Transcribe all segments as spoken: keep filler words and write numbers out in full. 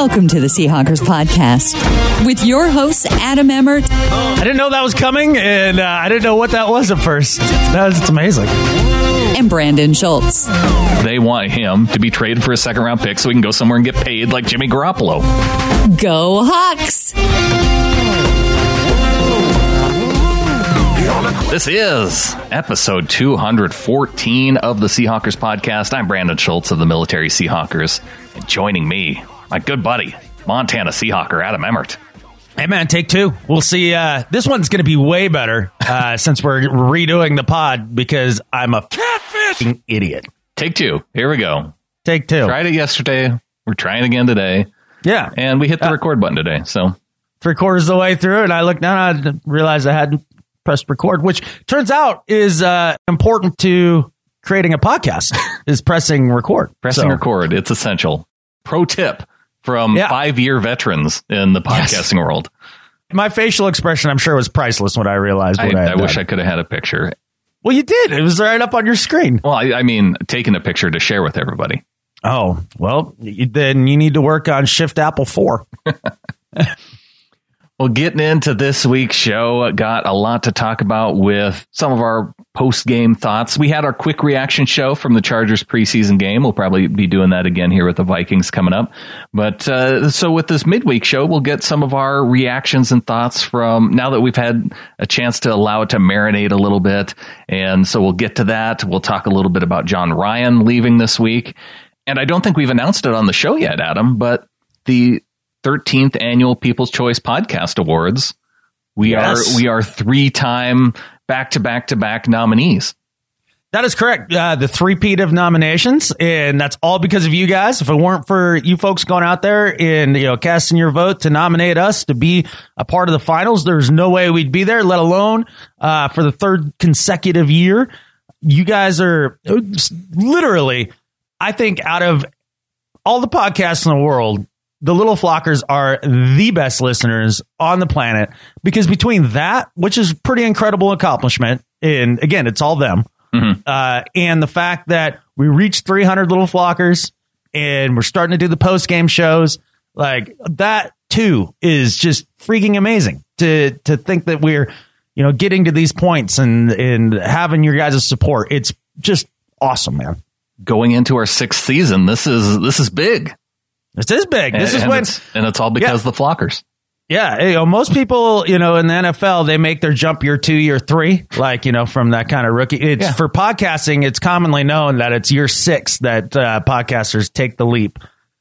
Welcome to the Seahawkers Podcast with your hosts, Adam Emmert. I didn't know that was coming, and uh, I didn't know what that was at first. That was, it's amazing. And Brandon Schultz. They want him to be traded for a second-round pick so he can go somewhere and get paid like Jimmy Garoppolo. Go Hawks! This is episode two hundred fourteen of the Seahawkers Podcast. I'm Brandon Schultz of the Military Seahawkers. And joining me, my good buddy, Montana Seahawker Adam Emmert. Hey, man, take two. We'll see. Uh, this one's going to be way better uh, since we're redoing the pod because I'm a catfish idiot. Take two. Here we go. Take two. Tried it yesterday. We're trying again today. Yeah. And we hit the uh, record button today. So three quarters of the way through, and I looked down and I realized I hadn't pressed record, which turns out is uh, important to creating a podcast, is pressing record. Pressing so. record. It's essential. Pro tip from yeah. five-year veterans in the podcasting yes. world. My facial expression, I'm sure, was priceless when I realized what I, I, I wish I could have had a picture. Well, you did. It was right up on your screen. Well, I, I mean, taking a picture to share with everybody. Oh, well, then you need to work on Shift Apple four. Well, getting into this week's show, got a lot to talk about with some of our post-game thoughts. We had our quick reaction show from the Chargers preseason game. We'll probably be doing that again here with the Vikings coming up. But uh, so with this midweek show, we'll get some of our reactions and thoughts from now that we've had a chance to allow it to marinate a little bit. And so we'll get to that. We'll talk a little bit about John Ryan leaving this week. And I don't think we've announced it on the show yet, Adam, but the thirteenth annual People's Choice Podcast Awards. We yes. are we are three-time back-to-back-to-back nominees. That is correct. Uh, the three-peat of nominations, and that's all because of you guys. If it weren't for you folks going out there and you know casting your vote to nominate us to be a part of the finals, there's no way we'd be there, let alone uh, for the third consecutive year. You guys are literally, I think, out of all the podcasts in the world, the Little Flockers are the best listeners on the planet because between that, which is pretty incredible accomplishment, and again, it's all them, mm-hmm. uh, and the fact that we reached three hundred Little Flockers and we're starting to do the post-game shows, like that too is just freaking amazing to to think that we're, you know, getting to these points and, and having your guys' support. It's just awesome, man. Going into our sixth season, this is this is big. This is big. This and, is and when, it's, and it's all because yeah. of the Flockers. Yeah, you know, most people, you know, in the N F L, they make their jump year two, year three, like you know, from that kind of rookie. It's yeah. for podcasting. It's commonly known that it's year six that uh, podcasters take the leap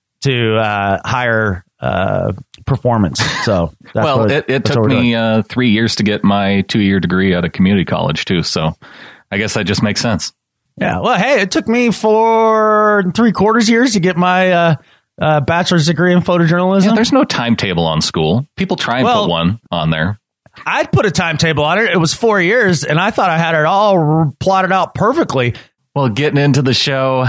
to uh, higher uh, performance. So, that's well, what, it, it took me uh, three years to get my two-year degree out of community college too. So, I guess that just makes sense. Yeah. Well, hey, it took me four three quarters years to get my. Uh, Uh, bachelor's degree in photojournalism. Yeah, there's no timetable on school. People try and well, put one on there. I'd put a timetable on it. It was four years, and I thought I had it all plotted out perfectly. Well, getting into the show,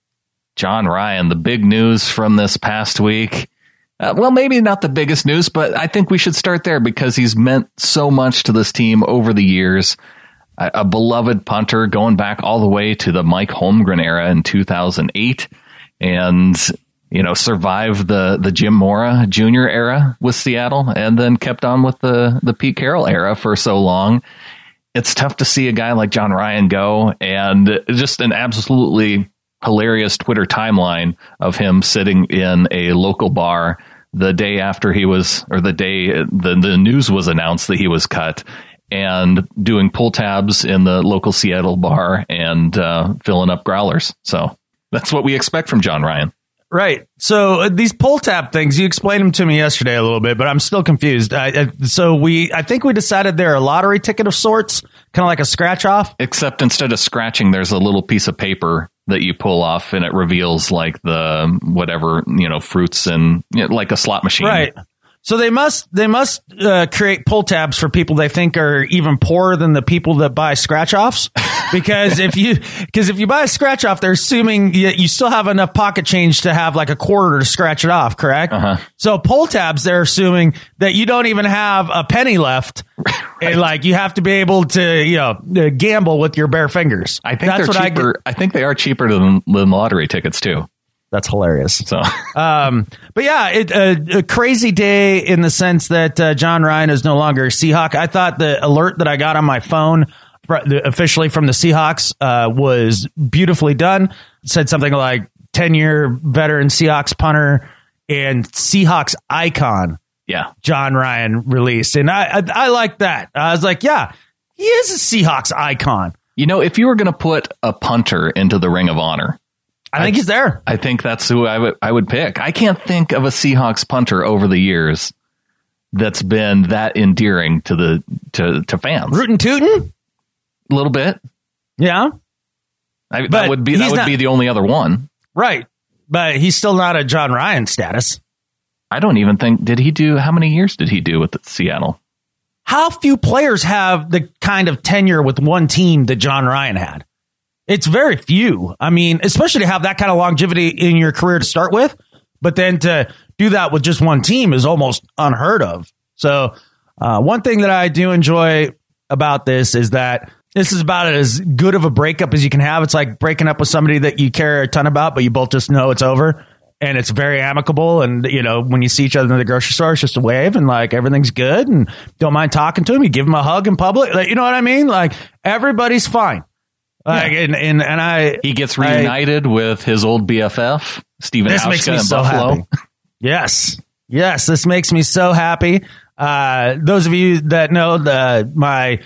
John Ryan, the big news from this past week. Uh, well, maybe not the biggest news, but I think we should start there because he's meant so much to this team over the years. A, a beloved punter going back all the way to the Mike Holmgren era in two thousand eight. And you know, survived the, the Jim Mora Junior era with Seattle and then kept on with the, the Pete Carroll era for so long. It's tough to see a guy like John Ryan go, and just an absolutely hilarious Twitter timeline of him sitting in a local bar the day after he was, or the day the, the news was announced that he was cut, and doing pull tabs in the local Seattle bar and uh, filling up growlers. So that's what we expect from John Ryan. Right. So uh, these pull tab things, you explained them to me yesterday a little bit, but I'm still confused. I, I, so we, I think we decided they're a lottery ticket of sorts, kind of like a scratch off. Except instead of scratching, there's a little piece of paper that you pull off and it reveals like the whatever, you know, fruits and you know, like a slot machine. Right. So they must they must uh, create pull tabs for people they think are even poorer than the people that buy scratch offs, because if you because if you buy a scratch off, they're assuming you, you still have enough pocket change to have like a quarter to scratch it off, correct? Uh-huh. So pull tabs, they're assuming that you don't even have a penny left, right. And like you have to be able to you know gamble with your bare fingers. I think That's they're cheaper. I, I think they are cheaper than, than lottery tickets too. That's hilarious. So, um, but yeah, it, uh, a crazy day in the sense that uh, John Ryan is no longer a Seahawk. I thought the alert that I got on my phone officially from the Seahawks uh, was beautifully done. It said something like ten-year veteran Seahawks punter and Seahawks icon. Yeah, John Ryan released, and I I, I like that. I was like, yeah, he is a Seahawks icon. You know, if you were going to put a punter into the Ring of Honor, I think I, he's there. I think that's who I would I would pick. I can't think of a Seahawks punter over the years that's been that endearing to the to, to fans. Rootin' tootin'? A little bit. Yeah. I, that would be that would not, be the only other one. Right. But he's still not a John Ryan status. I don't even think did he do how many years did he do with Seattle? How few players have the kind of tenure with one team that John Ryan had? It's very few. I mean, especially to have that kind of longevity in your career to start with, but then to do that with just one team is almost unheard of. So uh, one thing that I do enjoy about this is that this is about as good of a breakup as you can have. It's like breaking up with somebody that you care a ton about, but you both just know it's over. And it's very amicable. And, you know, when you see each other in the grocery store, it's just a wave and like everything's good and don't mind talking to him. You give him a hug in public. Like, you know what I mean? Like everybody's fine. Like, yeah. and, and, and I, he gets reunited I, with his old B F F, Stephen Hauschka, makes me in so Buffalo. Happy. Yes. Yes. This makes me so happy. Uh, those of you that know the, my,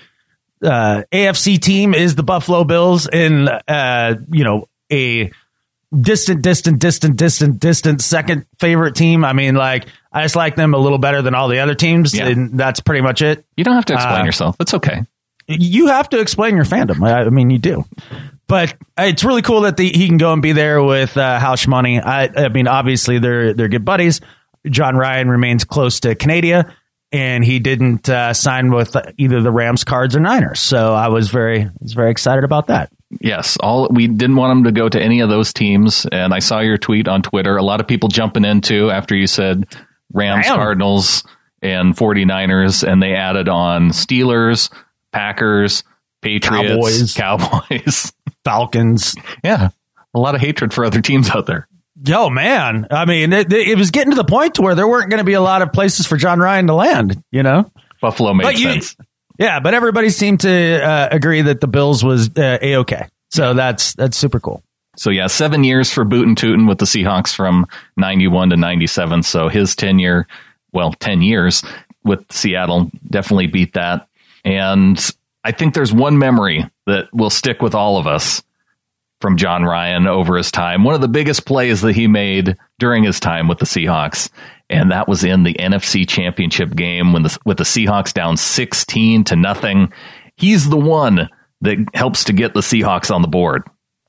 uh, A F C team is the Buffalo Bills in, uh, you know, a, distant, distant, distant, distant, distant second favorite team. I mean, like, I just like them a little better than all the other teams, yeah. and that's pretty much it. You don't have to explain uh, yourself. It's okay. You have to explain your fandom. I, I mean, you do. But it's really cool that the, he can go and be there with uh, House Money. I, I mean, obviously, they're they're good buddies. John Ryan remains close to Canada, and he didn't uh, sign with either the Rams, Cards, or Niners. So I was very, I was very excited about that. Yes, all we didn't want him to go to any of those teams, and I saw your tweet on Twitter. A lot of people jumping into after you said Rams, Damn. Cardinals, and 49ers, and they added on Steelers, Packers, Patriots, Cowboys, Cowboys. Falcons. Yeah, a lot of hatred for other teams out there. Yo, man, I mean, it, it was getting to the point to where there weren't going to be a lot of places for John Ryan to land, you know? Buffalo made but sense. You, Yeah, but everybody seemed to uh, agree that the Bills was uh, A-okay. So that's that's super cool. So, yeah, seven years for Bootin' Tootin' with the Seahawks from ninety-one to ninety-seven. So his tenure, well, ten years with Seattle definitely beat that. And I think there's one memory that will stick with all of us from John Ryan over his time. One of the biggest plays that he made during his time with the Seahawks. And that was in the N F C Championship game when the, with the Seahawks down sixteen to nothing. He's the one that helps to get the Seahawks on the board.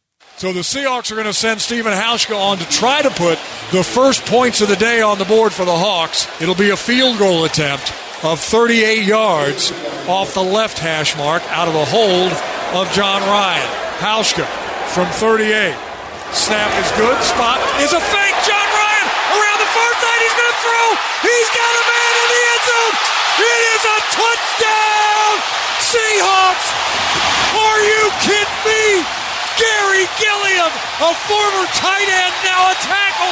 So the Seahawks are going to send Stephen Hauschka on to try to put the first points of the day on the board for the Hawks. It'll be a field goal attempt of thirty-eight yards off the left hash mark out of the hold of John Ryan. Hauschka from thirty-eight. Snap is good. Spot is a fake. John Ryan around the far side. He's going to throw. He's got a man in the end zone. It is a touchdown. Seahawks. Are you kidding me? Gary Gilliam, a former tight end, now a tackle.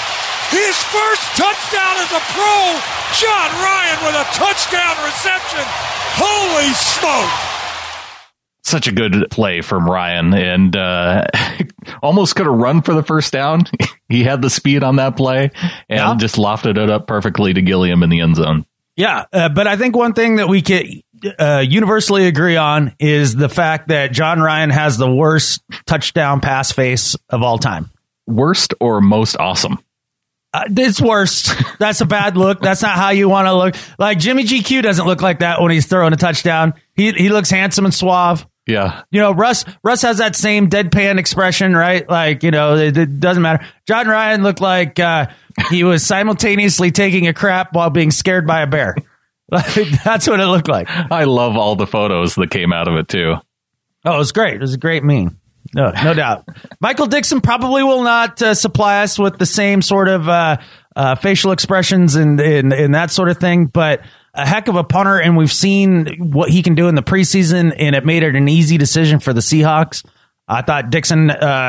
His first touchdown as a pro. John Ryan with a touchdown reception. Holy smoke. Such a good play from Ryan, and uh, almost could have run for the first down. He had the speed on that play and yeah. just lofted it up perfectly to Gilliam in the end zone. Yeah, uh, but I think one thing that we can uh, universally agree on is the fact that John Ryan has the worst touchdown pass face of all time. Worst or most awesome? Uh, it's worst. That's a bad look. That's not how you want to look. Like Jimmy G Q doesn't look like that when he's throwing a touchdown. He he looks handsome and suave. Yeah. You know, Russ Russ has that same deadpan expression, right? Like, you know, it, it doesn't matter. John Ryan looked like uh, he was simultaneously taking a crap while being scared by a bear. Like, that's what it looked like. I love all the photos that came out of it, too. Oh, it was great. It was a great meme. No, no doubt. Michael Dixon probably will not uh, supply us with the same sort of uh, uh, facial expressions and, and, and that sort of thing, but a heck of a punter, and we've seen what he can do in the preseason, and it made it an easy decision for the Seahawks. I thought Dixon uh,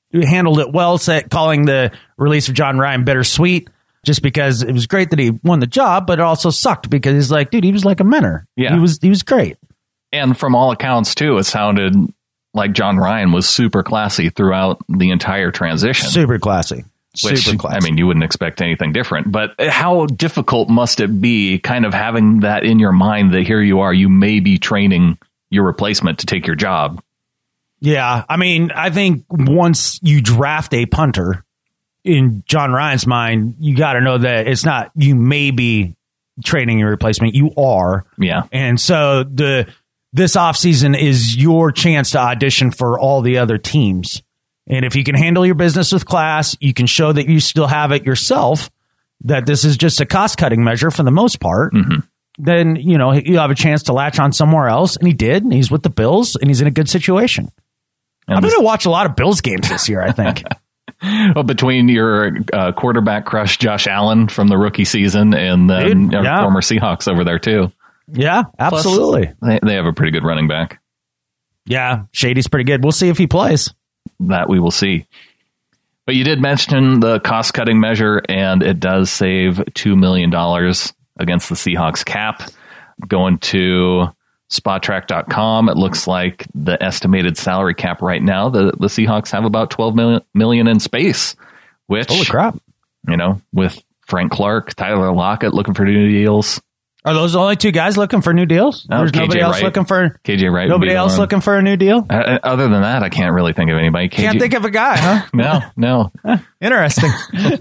handled it well, set, calling the release of John Ryan bittersweet, just because it was great that he won the job, but it also sucked because he's like, dude, he was like a mentor. Yeah. He was, he was great. And from all accounts, too, it sounded like John Ryan was super classy throughout the entire transition. Super classy. Which, super classy. I mean, you wouldn't expect anything different. But how difficult must it be kind of having that in your mind that here you are, you may be training your replacement to take your job? Yeah. I mean, I think once you draft a punter, in John Ryan's mind, you got to know that it's not you may be training your replacement. You are. Yeah. And so the this offseason is your chance to audition for all the other teams. And if you can handle your business with class, you can show that you still have it yourself, that this is just a cost-cutting measure for the most part, mm-hmm. then, you know, you have a chance to latch on somewhere else. And he did. And he's with the Bills, and he's in a good situation. And I'm going to watch a lot of Bills games this year, I think. Well, between your uh, quarterback crush, Josh Allen, from the rookie season, and then Dude, yeah. former Seahawks over there, too. Yeah, absolutely. Plus, they, they have a pretty good running back. Yeah, Shady's pretty good. We'll see if he plays. That we will see. But you did mention the cost-cutting measure, and it does save two million dollars against the Seahawks cap. Going to spot track dot com, it looks like the estimated salary cap right now, the, the Seahawks have about twelve million, million in space, which, holy crap, you know, with Frank Clark, Tyler Lockett looking for new deals. Are those the only two guys looking for new deals? No, There's K J nobody else Wright. looking for K J Wright. Nobody else one. looking for a new deal? Uh, other than that, I can't really think of anybody. K J Can't think of a guy, huh? No, no. Interesting.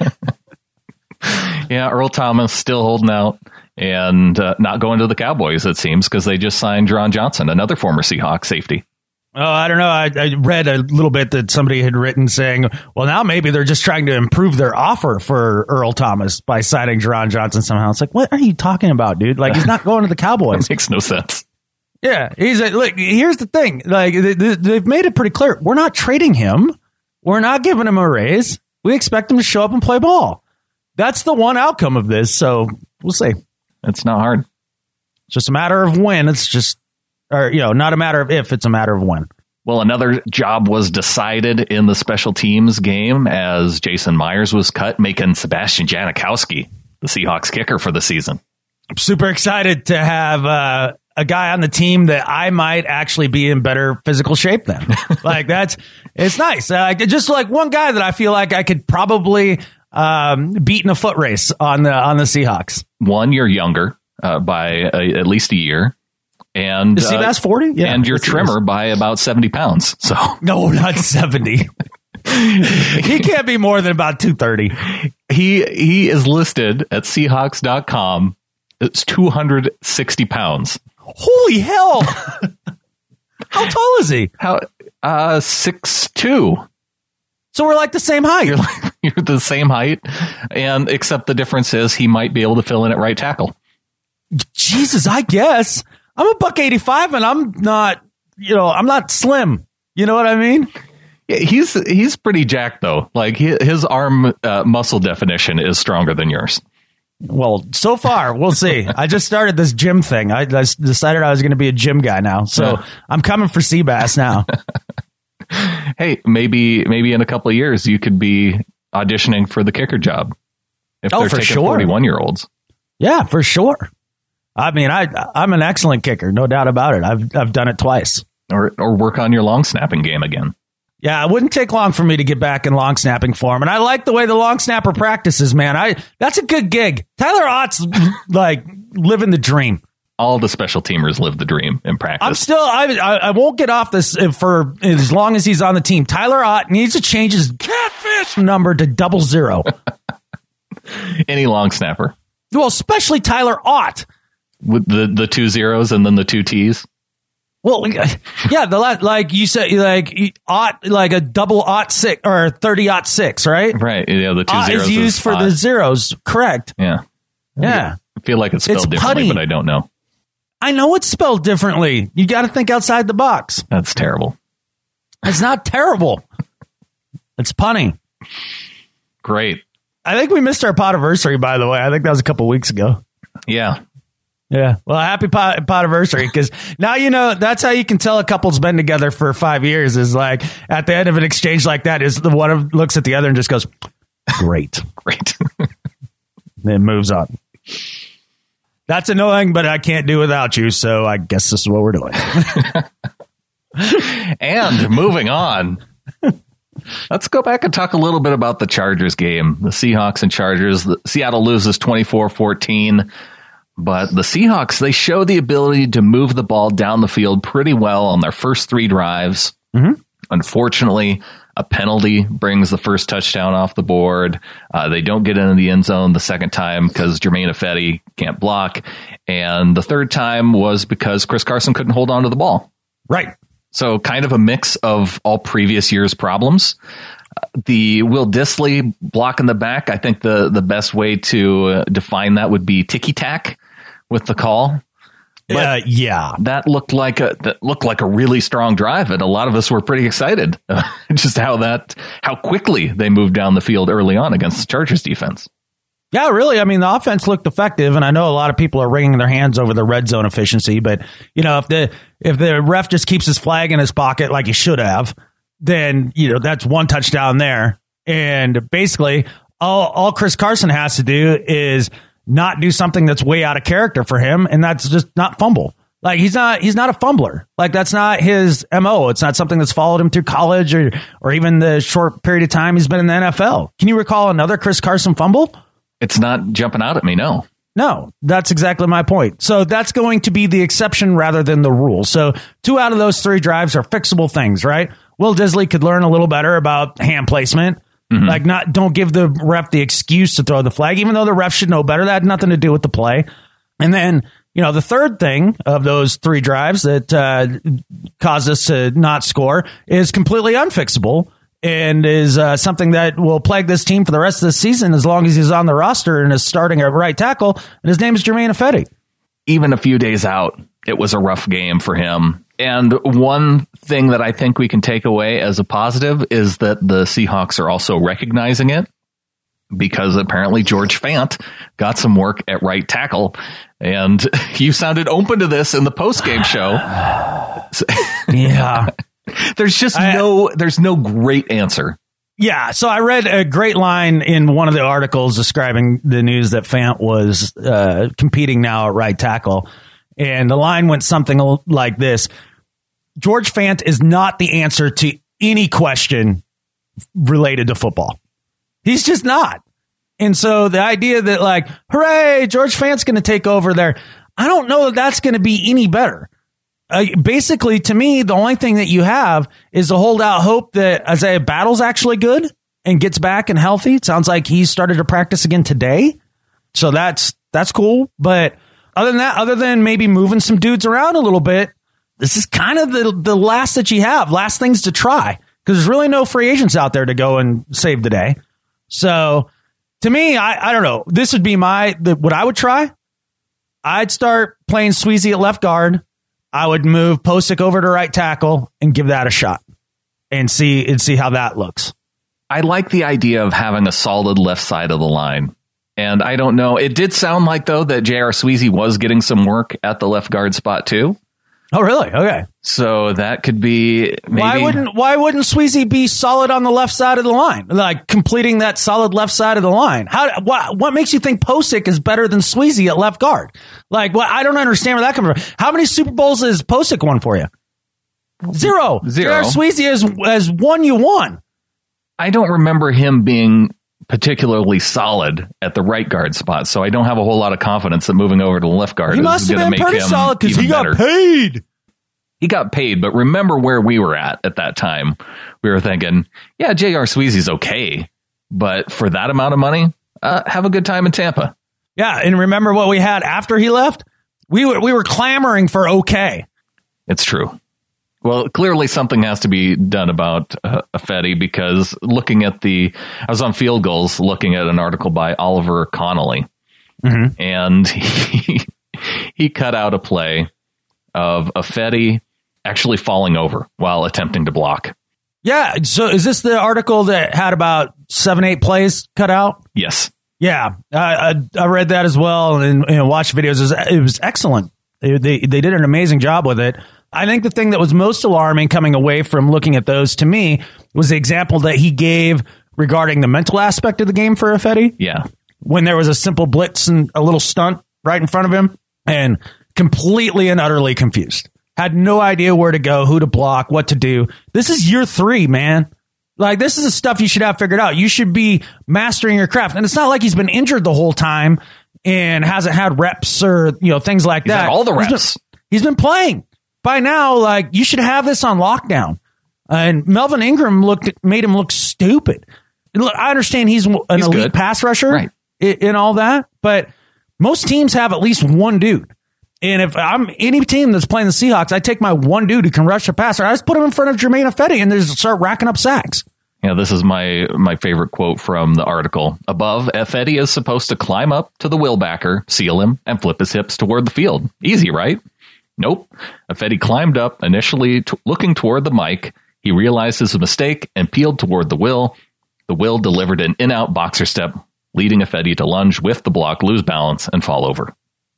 Yeah, Earl Thomas still holding out and uh, not going to the Cowboys, it seems, because they just signed Deron Johnson, another former Seahawks safety. Oh, I don't know. I, I read a little bit that somebody had written saying, well, now maybe they're just trying to improve their offer for Earl Thomas by signing Deron Johnson somehow. It's like, what are you talking about, dude? Like, he's not going to the Cowboys. That makes no sense. Yeah. He's a, look, here's the thing. Like, they, they've made it pretty clear. We're not trading him. We're not giving him a raise. We expect him to show up and play ball. That's the one outcome of this. So we'll see. It's not hard. It's just a matter of when. It's just, or, you know, not a matter of if, it's a matter of when. Well, another job was decided in the special teams game as Jason Myers was cut, making Sebastian Janikowski the Seahawks kicker for the season. I'm super excited to have uh, a guy on the team that I might actually be in better physical shape than. Like, that's, it's nice. Uh, just like one guy that I feel like I could probably um, beat in a foot race on the, on the Seahawks. One, you're younger uh, by a, at least a year. And is Seabass forty? Yeah, and your trimmer by about seventy pounds. So no, not seventy. He can't be more than about two thirty. He he is listed at Seahawks dot com. It's two hundred sixty pounds. Holy hell! How tall is he? How uh six two. So we're like the same height. You're like, you're the same height, and except the difference is he might be able to fill in at right tackle. Jesus, I guess. I'm a buck eighty-five, and I'm not, you know, I'm not slim. You know what I mean? Yeah, he's he's pretty jacked though. Like his arm uh, muscle definition is stronger than yours. Well, so far we'll see. I just started this gym thing. I, I decided I was going to be a gym guy now, so yeah. I'm coming for Seabass now. Hey, maybe maybe in a couple of years you could be auditioning for the kicker job if oh, they're for taking sure. forty-one year olds. Yeah, for sure. I mean, I, I'm an excellent kicker, no doubt about it. I've I've done it twice. Or or work on your long snapping game again. Yeah, it wouldn't take long for me to get back in long snapping form. And I like the way the long snapper practices, man. I That's a good gig. Tyler Ott's like living the dream. All the special teamers live the dream in practice. I'm still, I, I, I won't get off this for as long as he's on the team. Tyler Ott needs to change his catfish number to double zero. Any long snapper. Well, especially Tyler Ott. With the, the two zeros and then the two T's? Well, yeah, the last, like you said, like Ott, like a double Ott six or thirty Ott six, right? Right. Yeah, the two Ott zeros is used is for odd. the zeros, correct? Yeah. Yeah. I feel like it's spelled It's differently, putty. but I don't know. I know it's spelled differently. You got to think outside the box. That's terrible. It's not terrible. It's punny. Great. I think we missed our podiversary, by the way. I think that was a couple weeks ago. Yeah. Yeah. Well, happy pot- potiversary, because now you know that's how you can tell a couple's been together for five years is like at the end of an exchange like that is the one of looks at the other and just goes, great. Great. Then moves on. That's annoying, but I can't do without you. So I guess this is what we're doing. And moving on. Let's go back and talk a little bit about the Chargers game. The Seahawks and Chargers. The Seattle loses twenty-four fourteen. But the Seahawks, they show the ability to move the ball down the field pretty well on their first three drives. Mm-hmm. Unfortunately, a penalty brings the first touchdown off the board. Uh, they don't get into the end zone the second time because Germain Ifedi can't block. And the third time was because Chris Carson couldn't hold on to the ball. Right. So kind of a mix of all previous year's problems. Uh, the Will Dissly block in the back, I think the, the best way to uh, define that would be ticky-tack with the call. Uh, yeah, that looked like a that looked like a really strong drive, and a lot of us were pretty excited uh, just how that how quickly they moved down the field early on against the Chargers defense. Yeah, really. I mean, the offense looked effective, and I know a lot of people are wringing their hands over the red zone efficiency. But you know, if the if the ref just keeps his flag in his pocket like he should have, then you know that's one touchdown there. And basically, all all Chris Carson has to do is not do something that's way out of character for him, and that's just not fumble. Like he's not he's not a fumbler. Like that's not his M O. It's not something that's followed him through college or or even the short period of time he's been in the N F L. Can you recall another Chris Carson fumble? It's not jumping out at me, no. No, that's exactly my point. So that's going to be the exception rather than the rule. So two out of those three drives are fixable things, right? Will Dissly could learn a little better about hand placement. Mm-hmm. Like, not don't give the ref the excuse to throw the flag, even though the ref should know better. That had nothing to do with the play. And then, you know, the third thing of those three drives that uh, caused us to not score is completely unfixable and is uh, something that will plague this team for the rest of the season as long as he's on the roster and is starting at right tackle. And his name is Germain Ifedi. Even a few days out, it was a rough game for him. And one thing that I think we can take away as a positive is that the Seahawks are also recognizing it, because apparently George Fant got some work at right tackle. And you sounded open to this in the post-game show. Yeah. There's just I, no there's no great answer. Yeah. So I read a great line in one of the articles describing the news that Fant was uh, competing now at right tackle. And the line went something like this. George Fant is not the answer to any question related to football. He's just not. And so the idea that like, hooray, George Fant's going to take over there. I don't know that that's going to be any better. Uh, basically, to me, the only thing that you have is to hold out hope that Isaiah Battle's actually good and gets back and healthy. It sounds like he started to practice again today. So that's, that's cool. But other than that, other than maybe moving some dudes around a little bit, this is kind of the, the last that you have, last things to try, because there's really no free agents out there to go and save the day. So to me, I, I don't know. This would be my, the, what I would try. I'd start playing Sweezy at left guard. I would move Posick over to right tackle and give that a shot and see, and see how that looks. I like the idea of having a solid left side of the line. And I don't know. It did sound like, though, that J R. Sweezy was getting some work at the left guard spot, too. Oh, really? Okay. So that could be maybe. Why wouldn't Why wouldn't Sweezy be solid on the left side of the line, like completing that solid left side of the line? How what what makes you think Posick is better than Sweezy at left guard? Like, what? I don't understand where that comes from. How many Super Bowls has Posick won for you? Zero. Zero. J R. Sweezy has has won you one. I don't remember him being particularly solid at the right guard spot, so I don't have a whole lot of confidence that moving over to the left guard he is must going have to been make pretty him solid because he got better. paid. He got paid, but remember where we were at at that time. We were thinking, yeah, J R. Sweezy's okay, but for that amount of money, uh, have a good time in Tampa. Yeah, and remember what we had after he left? We were we were clamoring for okay. It's true. Well, clearly something has to be done about uh, Ifedi, because looking at the, I was on Field Goals looking at an article by Oliver Connolly, mm-hmm. and he, he cut out a play of Ifedi actually falling over while attempting to block. Yeah. So is this the article that had about seven, eight plays cut out? Yes. Yeah, I, I, I read that as well and, and watched videos. It was, it was excellent. They, they they did an amazing job with it. I think the thing that was most alarming coming away from looking at those to me was the example that he gave regarding the mental aspect of the game for Ifedi. Yeah. When there was a simple blitz and a little stunt right in front of him and completely and utterly confused. Had no idea where to go, who to block, what to do. This is year three, man. Like, this is the stuff you should have figured out. You should be mastering your craft. And it's not like he's been injured the whole time and hasn't had reps or, you know, things like he's that. Had all the reps. He's been, he's been playing. By now, like, you should have this on lockdown. Uh, and Melvin Ingram looked made him look stupid. Look, I understand he's an he's elite good. pass rusher right. and all that, but most teams have at least one dude. And if I'm any team that's playing the Seahawks, I take my one dude who can rush a passer. I just put him in front of Jermaine Ifedi and just start racking up sacks. Yeah, this is my my favorite quote from the article. Above, Ifedi is supposed to climb up to the wheelbacker, seal him, and flip his hips toward the field. Easy, right? Nope. Ifedi climbed up, initially t- looking toward the mic. He realized his mistake and peeled toward the will. The will delivered an in-out boxer step, leading Ifedi to lunge with the block, lose balance, and fall over.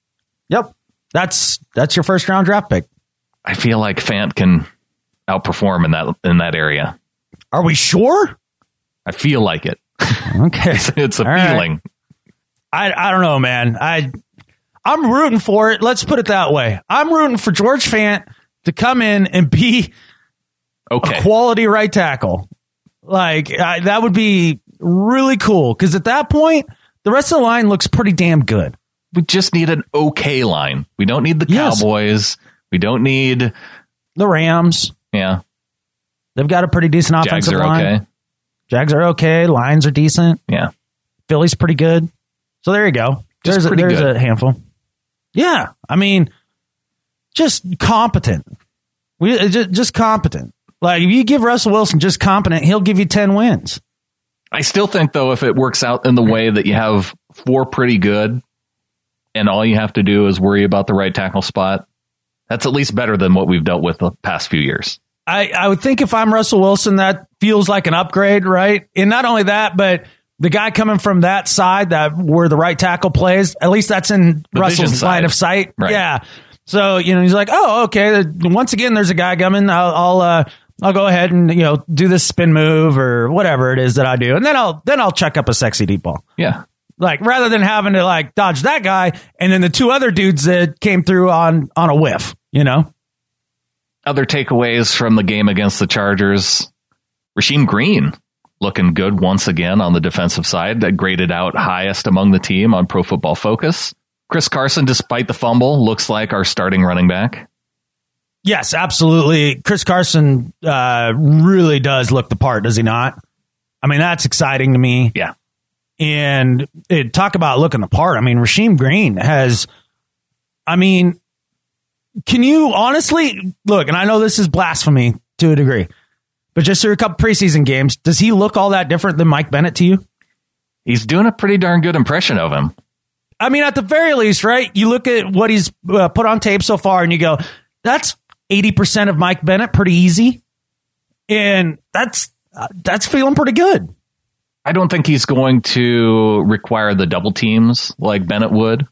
Yep. That's that's your first round draft pick. I feel like Fant can outperform in that in that area. Are we sure? I feel like it. Okay. it's, it's a All feeling. Right. I I don't know, man. I I'm rooting for it. Let's put it that way. I'm rooting for George Fant to come in and be okay. a quality right tackle. Like, I, that would be really cool because at that point, the rest of the line looks pretty damn good. We just need an okay line. We don't need the Yes. Cowboys. We don't need the Rams. Yeah. They've got a pretty decent offensive Jags are line. okay. Jags are okay. Lions are decent. Yeah. Philly's pretty good. So there you go. Just there's a, pretty there's good. a handful. Yeah. I mean, just competent. We just, just competent. Like, if you give Russell Wilson just competent, he'll give you ten wins. I still think, though, if it works out in the way that you have four pretty good and all you have to do is worry about the right tackle spot, that's at least better than what we've dealt with the past few years. I, I would think if I'm Russell Wilson, that feels like an upgrade, right? And not only that, but the guy coming from that side, that where the right tackle plays, at least that's in The Russell's vision line side. of sight. Right. Yeah. So, you know, he's like, oh, okay. Once again, there's a guy coming. I'll, I'll, uh, I'll go ahead and, you know, do this spin move or whatever it is that I do. And then I'll, then I'll check up a sexy deep ball. Yeah. Like, rather than having to like dodge that guy and then the two other dudes that came through on, on a whiff, you know? Other takeaways from the game against the Chargers. Rasheem Green looking good once again on the defensive side. That graded out highest among the team on Pro Football Focus. Chris Carson, despite the fumble, looks like our starting running back. Yes, absolutely. Chris Carson uh, really does look the part, does he not? I mean, that's exciting to me. Yeah. And it, talk about looking the part. I mean, Rasheem Green has, I mean, can you honestly look, and I know this is blasphemy to a degree, but just through a couple preseason games, does he look all that different than Mike Bennett to you? He's doing a pretty darn good impression of him. I mean, at the very least, right? You look at what he's uh, put on tape so far and you go, that's eighty percent of Mike Bennett, pretty easy. And that's uh, that's feeling pretty good. I don't think he's going to require the double teams like Bennett would.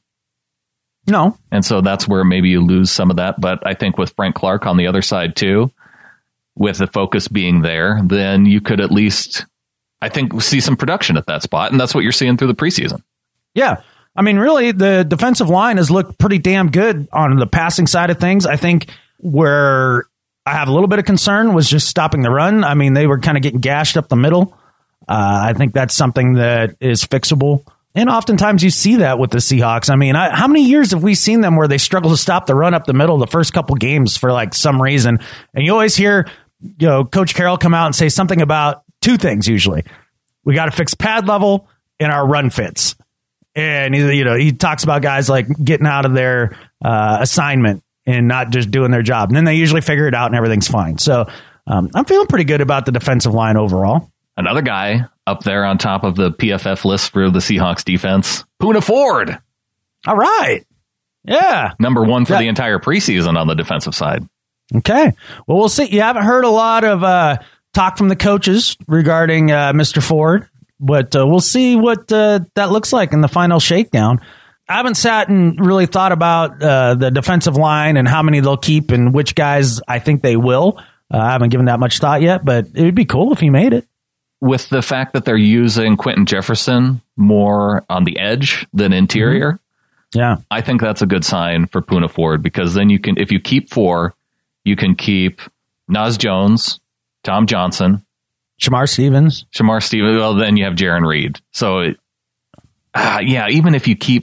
No. And so that's where maybe you lose some of that. But I think with Frank Clark on the other side, too, with the focus being there, then you could at least, I think, see some production at that spot. And that's what you're seeing through the preseason. Yeah. I mean, really, the defensive line has looked pretty damn good on the passing side of things. I think where I have a little bit of concern was just stopping the run. I mean, they were kind of getting gashed up the middle. Uh, I think that's something that is fixable. And oftentimes you see that with the Seahawks. I mean, I, how many years have we seen them where they struggle to stop the run up the middle the first couple games for like some reason? And you always hear, you know, Coach Carroll come out and say something about two things usually. We got to fix pad level and our run fits. And, he, you know, he talks about guys like getting out of their uh, assignment and not just doing their job. And then they usually figure it out and everything's fine. So um, I'm feeling pretty good about the defensive line overall. Another guy up there on top of the P F F list for the Seahawks defense, Poona Ford. All right. Yeah. Number one for Yeah. the entire preseason on the defensive side. Okay. Well, we'll see. You haven't heard a lot of uh, talk from the coaches regarding uh, Mister Ford. But uh, we'll see what uh, that looks like in the final shakedown. I haven't sat and really thought about uh, the defensive line and how many they'll keep and which guys I think they will. Uh, I haven't given that much thought yet, but it would be cool if he made it. With the fact that they're using Quentin Jefferson more on the edge than interior, mm-hmm. yeah, I think that's a good sign for Poona Ford, because then you can, if you keep four, you can keep Naz Jones, Tom Johnson, Shamar Stevens, Shamar Stevens. Well, then you have Jaron Reed. So, it, uh, yeah, even if you keep,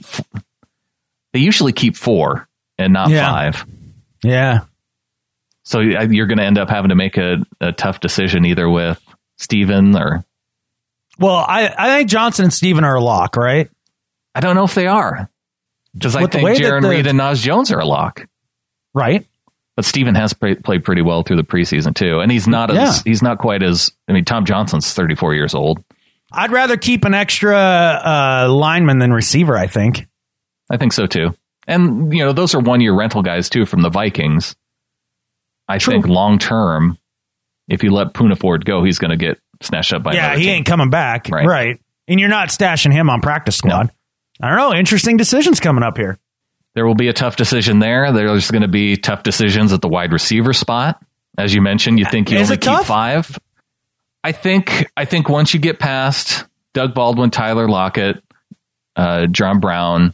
they usually keep four and not yeah. five. Yeah. So you're going to end up having to make a, a tough decision either with Steven or. Well, I, I think Johnson and Steven are a lock, right? I don't know if they are. Because I With the think way that Jaron the- Reed and Naz Jones are a lock. Right. But Steven has play, played pretty well through the preseason too. And he's not as, Yeah. he's not quite as, I mean, Tom Johnson's thirty-four years old. I'd rather keep an extra uh, lineman than receiver, I think. I think so too. And, you know, those are one year rental guys too from the Vikings. I True. think long term, if you let Poona Ford go, he's going to get snatched up by Yeah, another he team. ain't coming back. Right. Right. And you're not stashing him on practice squad. No. I don't know. Interesting decisions coming up here. There will be a tough decision there. There's going to be tough decisions at the wide receiver spot. As you mentioned, you think you Is only it keep tough? five. I think I think once you get past Doug Baldwin, Tyler Lockett, uh, John Brown,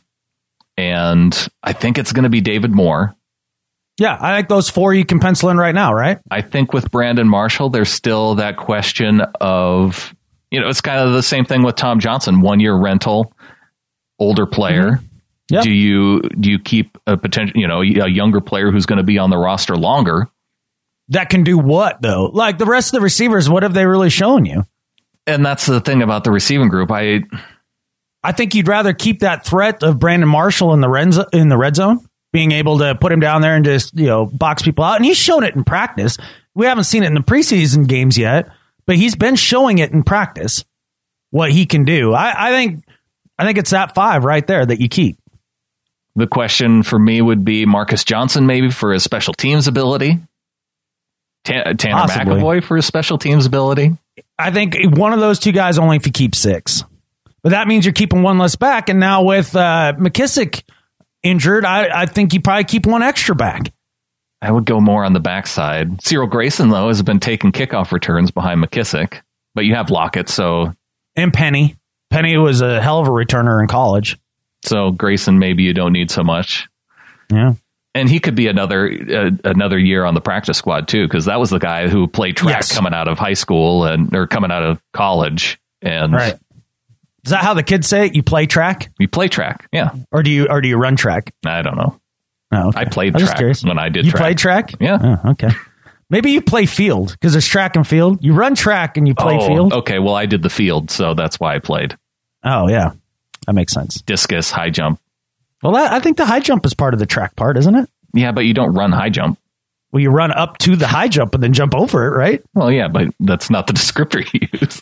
and I think it's going to be David Moore. Yeah, I think those four you can pencil in right now, right? I think with Brandon Marshall, there's still that question of, you know, it's kind of the same thing with Tom Johnson, one year rental, older player. Mm-hmm. Yep. Do you do you keep a potential, you know, a younger player who's going to be on the roster longer? That can do what, though? Like the rest of the receivers, what have they really shown you? And that's the thing about the receiving group. I I think you'd rather keep that threat of Brandon Marshall in the red, zo- in the red zone, being able to put him down there and just, you know, box people out. And he's shown it in practice. We haven't seen it in the preseason games yet, but he's been showing it in practice, what he can do. I, I think I think it's that five right there that you keep. The question for me would be Marcus Johnson, maybe for his special teams ability. Ta- Tanner Possibly. McAvoy for his special teams ability. I think one of those two guys only if you keep six. But that means you're keeping one less back. And now with uh, McKissick injured, I, I think you probably keep one extra back. I would go more on the backside. Cyril Grayson, though, has been taking kickoff returns behind McKissick. But you have Lockett, so... And Penny. Penny was a hell of a returner in college. So Grayson, maybe you don't need so much. Yeah. And he could be another uh, another year on the practice squad, too, because that was the guy who played track Yes. coming out of high school and or coming out of college. And Right. Is that how the kids say it? You play track? you play track, yeah. Or do you or do you run track? I don't know. Oh, okay. I played was just track curious. when I did You track. played track? Yeah. Oh, okay. Maybe you play field because there's track and field. You run track and you play oh, field. okay. Well, I did the field, so that's why I played. Oh, yeah. That makes sense. Discus, high jump. Well, that, I think the high jump is part of the track part, isn't it? Yeah, but you don't run high jump. Well, you run up to the high jump and then jump over it, right? Well, yeah, but that's not the descriptor you use.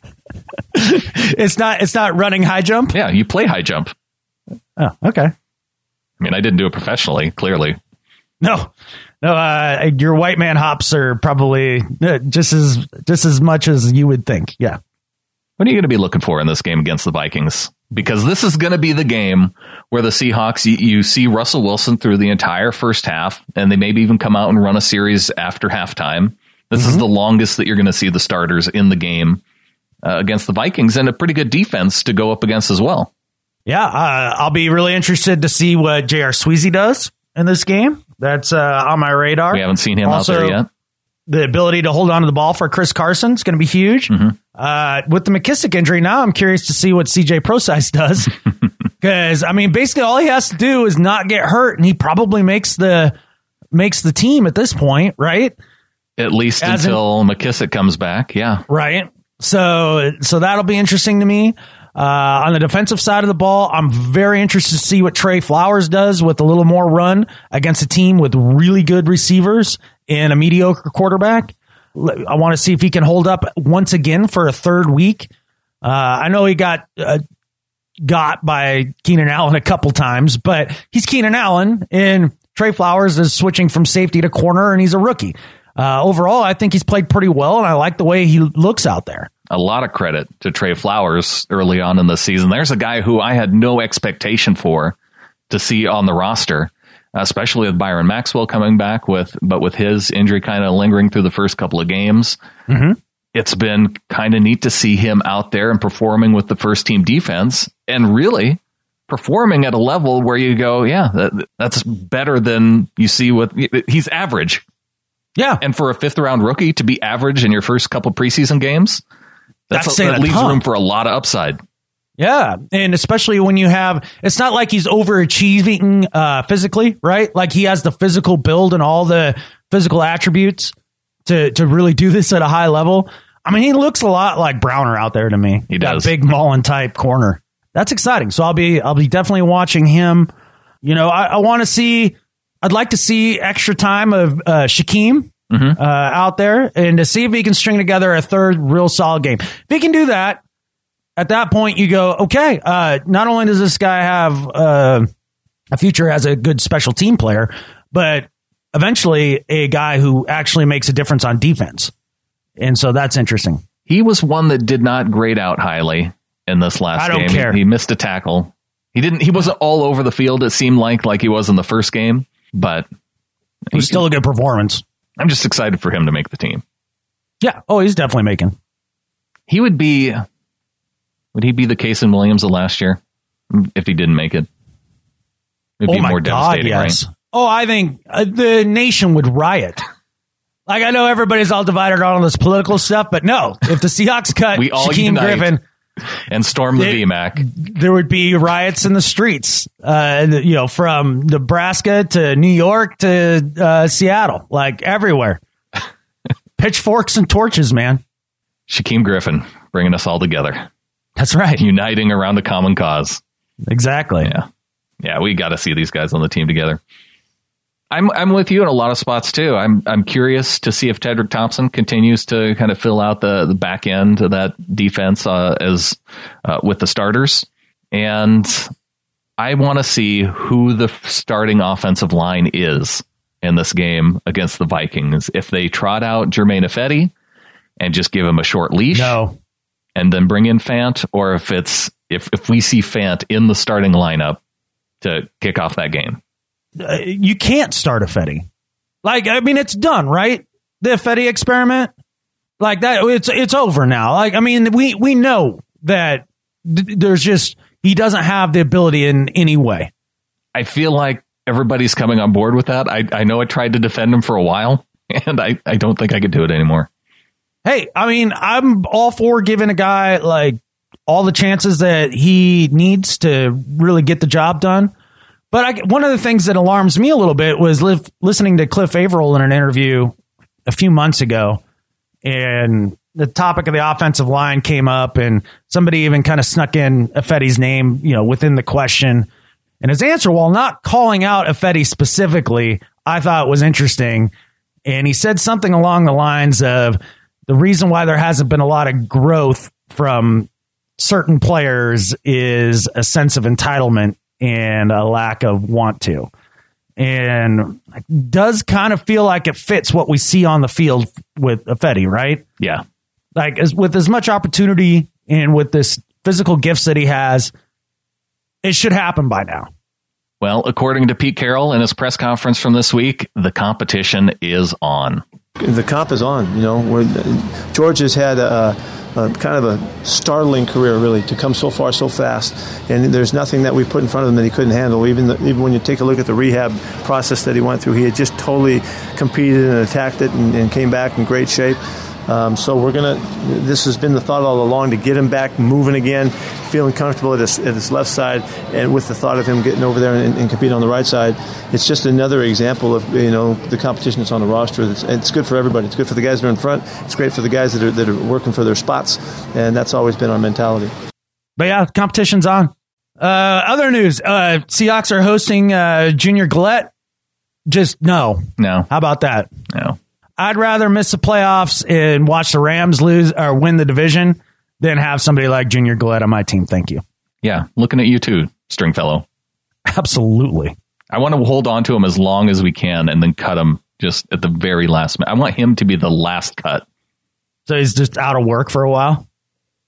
It's not. It's not running high jump. Yeah, you play high jump. Oh, okay. I mean, I didn't do it professionally, clearly. No, no. Uh, your white man hops are probably uh, just as just as much as you would think. Yeah. What are you going to be looking for in this game against the Vikings? Because this is going to be the game where the Seahawks, you, you see Russell Wilson through the entire first half, and they maybe even come out and run a series after halftime. This mm-hmm. is the longest that you're going to see the starters in the game uh, against the Vikings, and a pretty good defense to go up against as well. Yeah, uh, I'll be really interested to see what J R. Sweezy does in this game. That's uh, on my radar. We haven't seen him also, out there yet. The ability to hold on to the ball for Chris Carson is going to be huge. Mm-hmm. Uh, with the McKissick injury, now I'm curious to see what C J Prosise does. Because, I mean, basically all he has to do is not get hurt, and he probably makes the makes the team at this point, right? At least As until in, McKissick comes back, yeah. Right. So, so that'll be interesting to me. Uh, on the defensive side of the ball, I'm very interested to see what Trey Flowers does with a little more run against a team with really good receivers and a mediocre quarterback. I want to see if he can hold up once again for a third week. Uh, I know he got uh, got by Keenan Allen a couple times, but he's Keenan Allen, and Trey Flowers is switching from safety to corner, and he's a rookie. Uh, overall, I think he's played pretty well, and I like the way he looks out there. a lot of credit to Trey Flowers early on in the season. There's a guy who I had no expectation for to see on the roster, especially with Byron Maxwell coming back with, but with his injury kind of lingering through the first couple of games. Mm-hmm. It's been kind of neat to see him out there and performing with the first team defense and really performing at a level where you go, yeah, that, that's better than you see with, he's average. Yeah. And for a fifth round rookie to be average in your first couple preseason games, that's, that's a, that leaves room for a lot of upside. Yeah. And especially when you have, it's not like he's overachieving uh, physically, right? Like he has the physical build and all the physical attributes to, to really do this at a high level. I mean, he looks a lot like Browner out there to me. He does. That big Mullen type corner. That's exciting. So I'll be, I'll be definitely watching him. You know, I, I want to see, I'd like to see extra time of uh, Shaquem mm-hmm. uh, out there and to see if he can string together a third real solid game. If he can do that, at that point you go, okay, uh, not only does this guy have uh, a future as a good special team player, but eventually a guy who actually makes a difference on defense. And so that's interesting. He was one that did not grade out highly in this last I don't game. care. He, he missed a tackle. He didn't. He wasn't all over the field. It seemed like like he was in the first game, but it was still a good performance. I'm just excited for him to make the team. Yeah. Oh, he's definitely making. He would be. Would he be the Casey Williams of last year if he didn't make it? It'd oh be my more God, devastating, yes. right? Oh, I think uh, the nation would riot. Like, I know everybody's all divided on all this political stuff, but no, if the Seahawks cut we all Shaquem Griffin and storm the it, V MAC, there would be riots in the streets, uh, you know, from Nebraska to New York to uh, Seattle, like everywhere. Pitchforks and torches, man. Shaquem Griffin bringing us all together. That's right. Uniting around a common cause. Exactly. Yeah. Yeah, we got to see these guys on the team together. I'm I'm with you in a lot of spots too. I'm I'm curious to see if Tedrick Thompson continues to kind of fill out the, the back end of that defense uh, as uh, with the starters, and I want to see who the starting offensive line is in this game against the Vikings. If they trot out Germain Ifedi and just give him a short leash, no, and then bring in Fant, or if it's if if we see Fant in the starting lineup to kick off that game. Uh, you can't start Ifedi. Like, I mean, it's done, right? The Ifedi experiment, like that, it's it's over now. Like, I mean, we we know that th- there's just he doesn't have the ability in any way. I feel like everybody's coming on board with that. I I know I tried to defend him for a while, and I I don't think I could do it anymore. Hey, I mean, I'm all for giving a guy like all the chances that he needs to really get the job done. But I, one of the things that alarms me a little bit was li- listening to Cliff Averill in an interview a few months ago, and the topic of the offensive line came up, and somebody even kind of snuck in Ifedi's name, you know, within the question. And his answer, while not calling out Ifedi specifically, I thought was interesting. And he said something along the lines of the reason why there hasn't been a lot of growth from certain players is a sense of entitlement and a lack of want to. And it does kind of feel like it fits what we see on the field with Ifedi, right? Yeah. Like as, with as much opportunity and with this physical gifts that he has, it should happen by now. Well, according to Pete Carroll in his press conference from this week, the competition is on. The comp is on. You know, we're, George has had a, a kind of a startling career, really, to come so far so fast. And there's nothing that we put in front of him that he couldn't handle. Even the, even when you take a look at the rehab process that he went through, he had just totally competed and attacked it and, and came back in great shape. Um, so we're gonna. This has been the thought all along, to get him back moving again, feeling comfortable at his, at his left side, and with the thought of him getting over there and, and competing on the right side. It's just another example of, you know, the competition that's on the roster. It's, it's good for everybody. It's good for the guys that are in front. It's great for the guys that are that are working for their spots, and that's always been our mentality. But yeah, competition's on. Uh, other news: uh, Seahawks are hosting uh, Junior Galette. Just no, no. How about that? No. I'd rather miss the playoffs and watch the Rams lose or win the division than have somebody like Junior Galette on my team. Thank you. Yeah, looking at you too, Stringfellow. Absolutely. I want to hold on to him as long as we can and then cut him just at the very last minute. I want him to be the last cut. So he's just out of work for a while?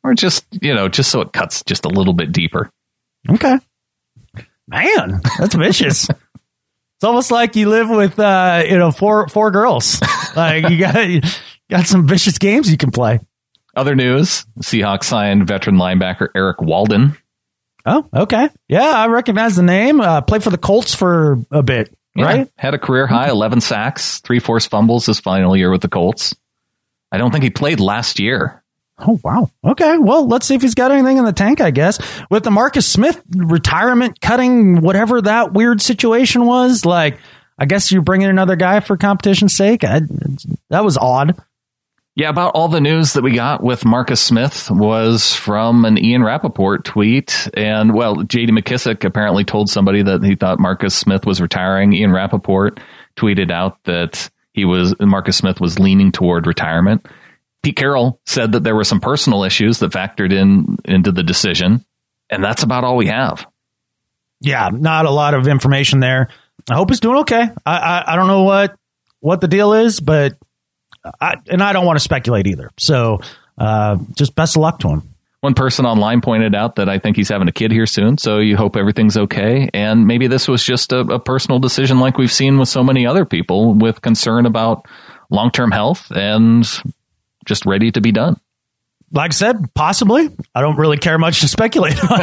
Or just, you know, just so it cuts just a little bit deeper. Okay. Man, that's vicious. It's almost like you live with, uh, you know, four four girls. Like you got you got some vicious games you can play. Other news, Seahawks signed veteran linebacker Eric Walden. Oh, okay. Yeah, I recognize the name. Uh, played for the Colts for a bit, yeah, right? Had a career high, eleven sacks, three forced fumbles his final year with the Colts. I don't think he played last year. Oh, wow. Okay. Well, let's see if he's got anything in the tank, I guess. With the Marcus Smith retirement cutting, whatever that weird situation was, like, I guess you bring in another guy for competition's sake. I, that was odd. Yeah, about all the news that we got with Marcus Smith was from an Ian Rappaport tweet. And, well, J D McKissick apparently told somebody that he thought Marcus Smith was retiring. Ian Rappaport tweeted out that he was Marcus Smith was leaning toward retirement. Pete Carroll said that there were some personal issues that factored in into the decision. And that's about all we have. Yeah, not a lot of information there. I hope he's doing okay. I I, I don't know what, what the deal is, but I, and I don't want to speculate either. So uh, just best of luck to him. One person online pointed out that I think he's having a kid here soon, so you hope everything's okay. And maybe this was just a, a personal decision like we've seen with so many other people with concern about long-term health and just ready to be done. Like I said, possibly. I don't really care much to speculate on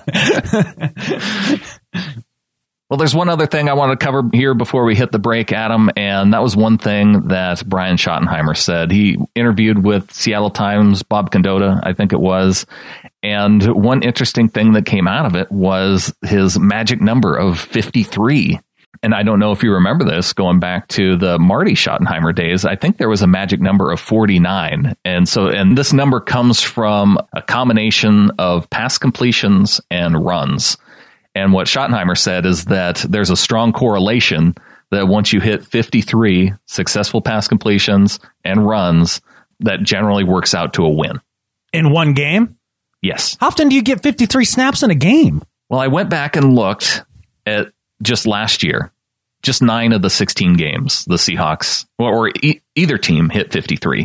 it. Well, there's one other thing I want to cover here before we hit the break, Adam, and that was one thing that Brian Schottenheimer said. He interviewed with Seattle Times, Bob Condotta, I think it was, and one interesting thing that came out of it was his magic number of fifty-three. And I don't know if you remember this, going back to the Marty Schottenheimer days, I think there was a magic number of forty-nine. And so, and this number comes from a combination of pass completions and runs. And what Schottenheimer said is that there's a strong correlation that once you hit fifty-three successful pass completions and runs, that generally works out to a win. In one game? Yes. How often do you get fifty-three snaps in a game? Well, I went back and looked at just last year, just nine of the sixteen games, the Seahawks or, or e- either team hit fifty-three.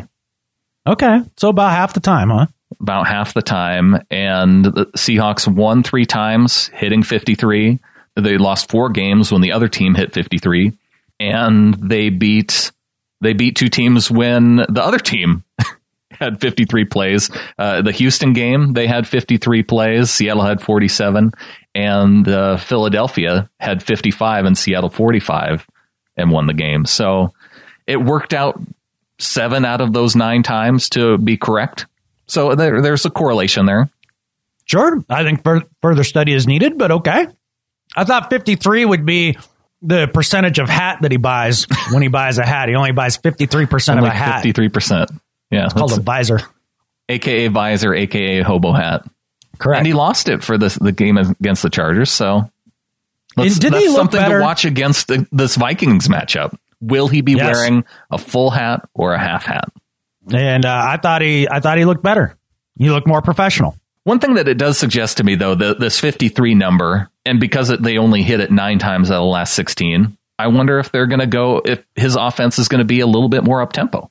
Okay. So about half the time, huh? About half the time. And the Seahawks won three times hitting fifty-three. They lost four games when the other team hit fifty-three. And they beat they beat two teams when the other team had fifty-three plays. Uh, the Houston game, they had fifty-three plays. Seattle had forty-seven. And uh, Philadelphia had fifty-five and Seattle forty-five and won the game. So it worked out seven out of those nine times to be correct. So there, there's a correlation there. Sure. I think fur- further study is needed, but okay. I thought fifty-three would be the percentage of hat that he buys when he buys a hat. He only buys fifty-three percent of a hat. fifty-three percent. Yeah. It's called a visor. A K A visor, A K A hobo hat. Correct. And he lost it for this, the game against the Chargers. So let's, did that's he look something better? to watch against the, this Vikings matchup. Will he be Yes. wearing a full hat or a half hat? And uh, I thought he, I thought he looked better. He looked more professional. One thing that it does suggest to me, though, the, this fifty-three number, and because it, they only hit it nine times out of the last sixteen, I wonder if they're going to go, if his offense is going to be a little bit more up tempo.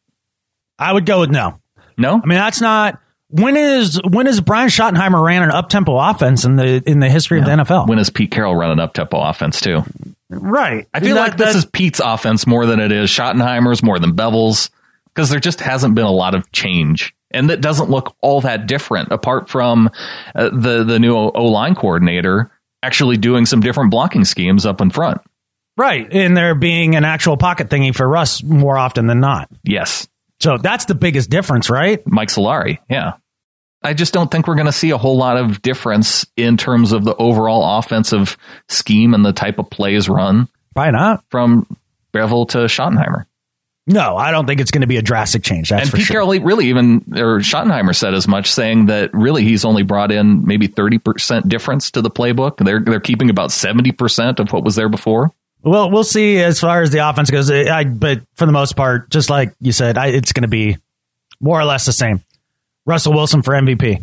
I would go with no. No, I mean, that's not. When is when is Brian Schottenheimer ran an up tempo offense in the in the history yeah. of the N F L? When is Pete Carroll running up tempo offense too? Right. I feel that, like this that, is Pete's offense more than it is Schottenheimer's, more than Bevel's, because there just hasn't been a lot of change. And that doesn't look all that different, apart from uh, the, the new O-line coordinator actually doing some different blocking schemes up in front. Right. And there being an actual pocket thingy for Russ more often than not. Yes. So that's the biggest difference, right? Mike Solari, yeah. I just don't think we're going to see a whole lot of difference in terms of the overall offensive scheme and the type of plays run. Why not? From Bevel to Schottenheimer. No, I don't think it's going to be a drastic change. That's and for Pete sure. Carroll really even, or Schottenheimer said as much, saying that really he's only brought in maybe thirty percent difference to the playbook. They're they're keeping about seventy percent of what was there before. Well, we'll see as far as the offense goes. I, but for the most part, just like you said, I, it's going to be more or less the same. Russell Wilson for M V P.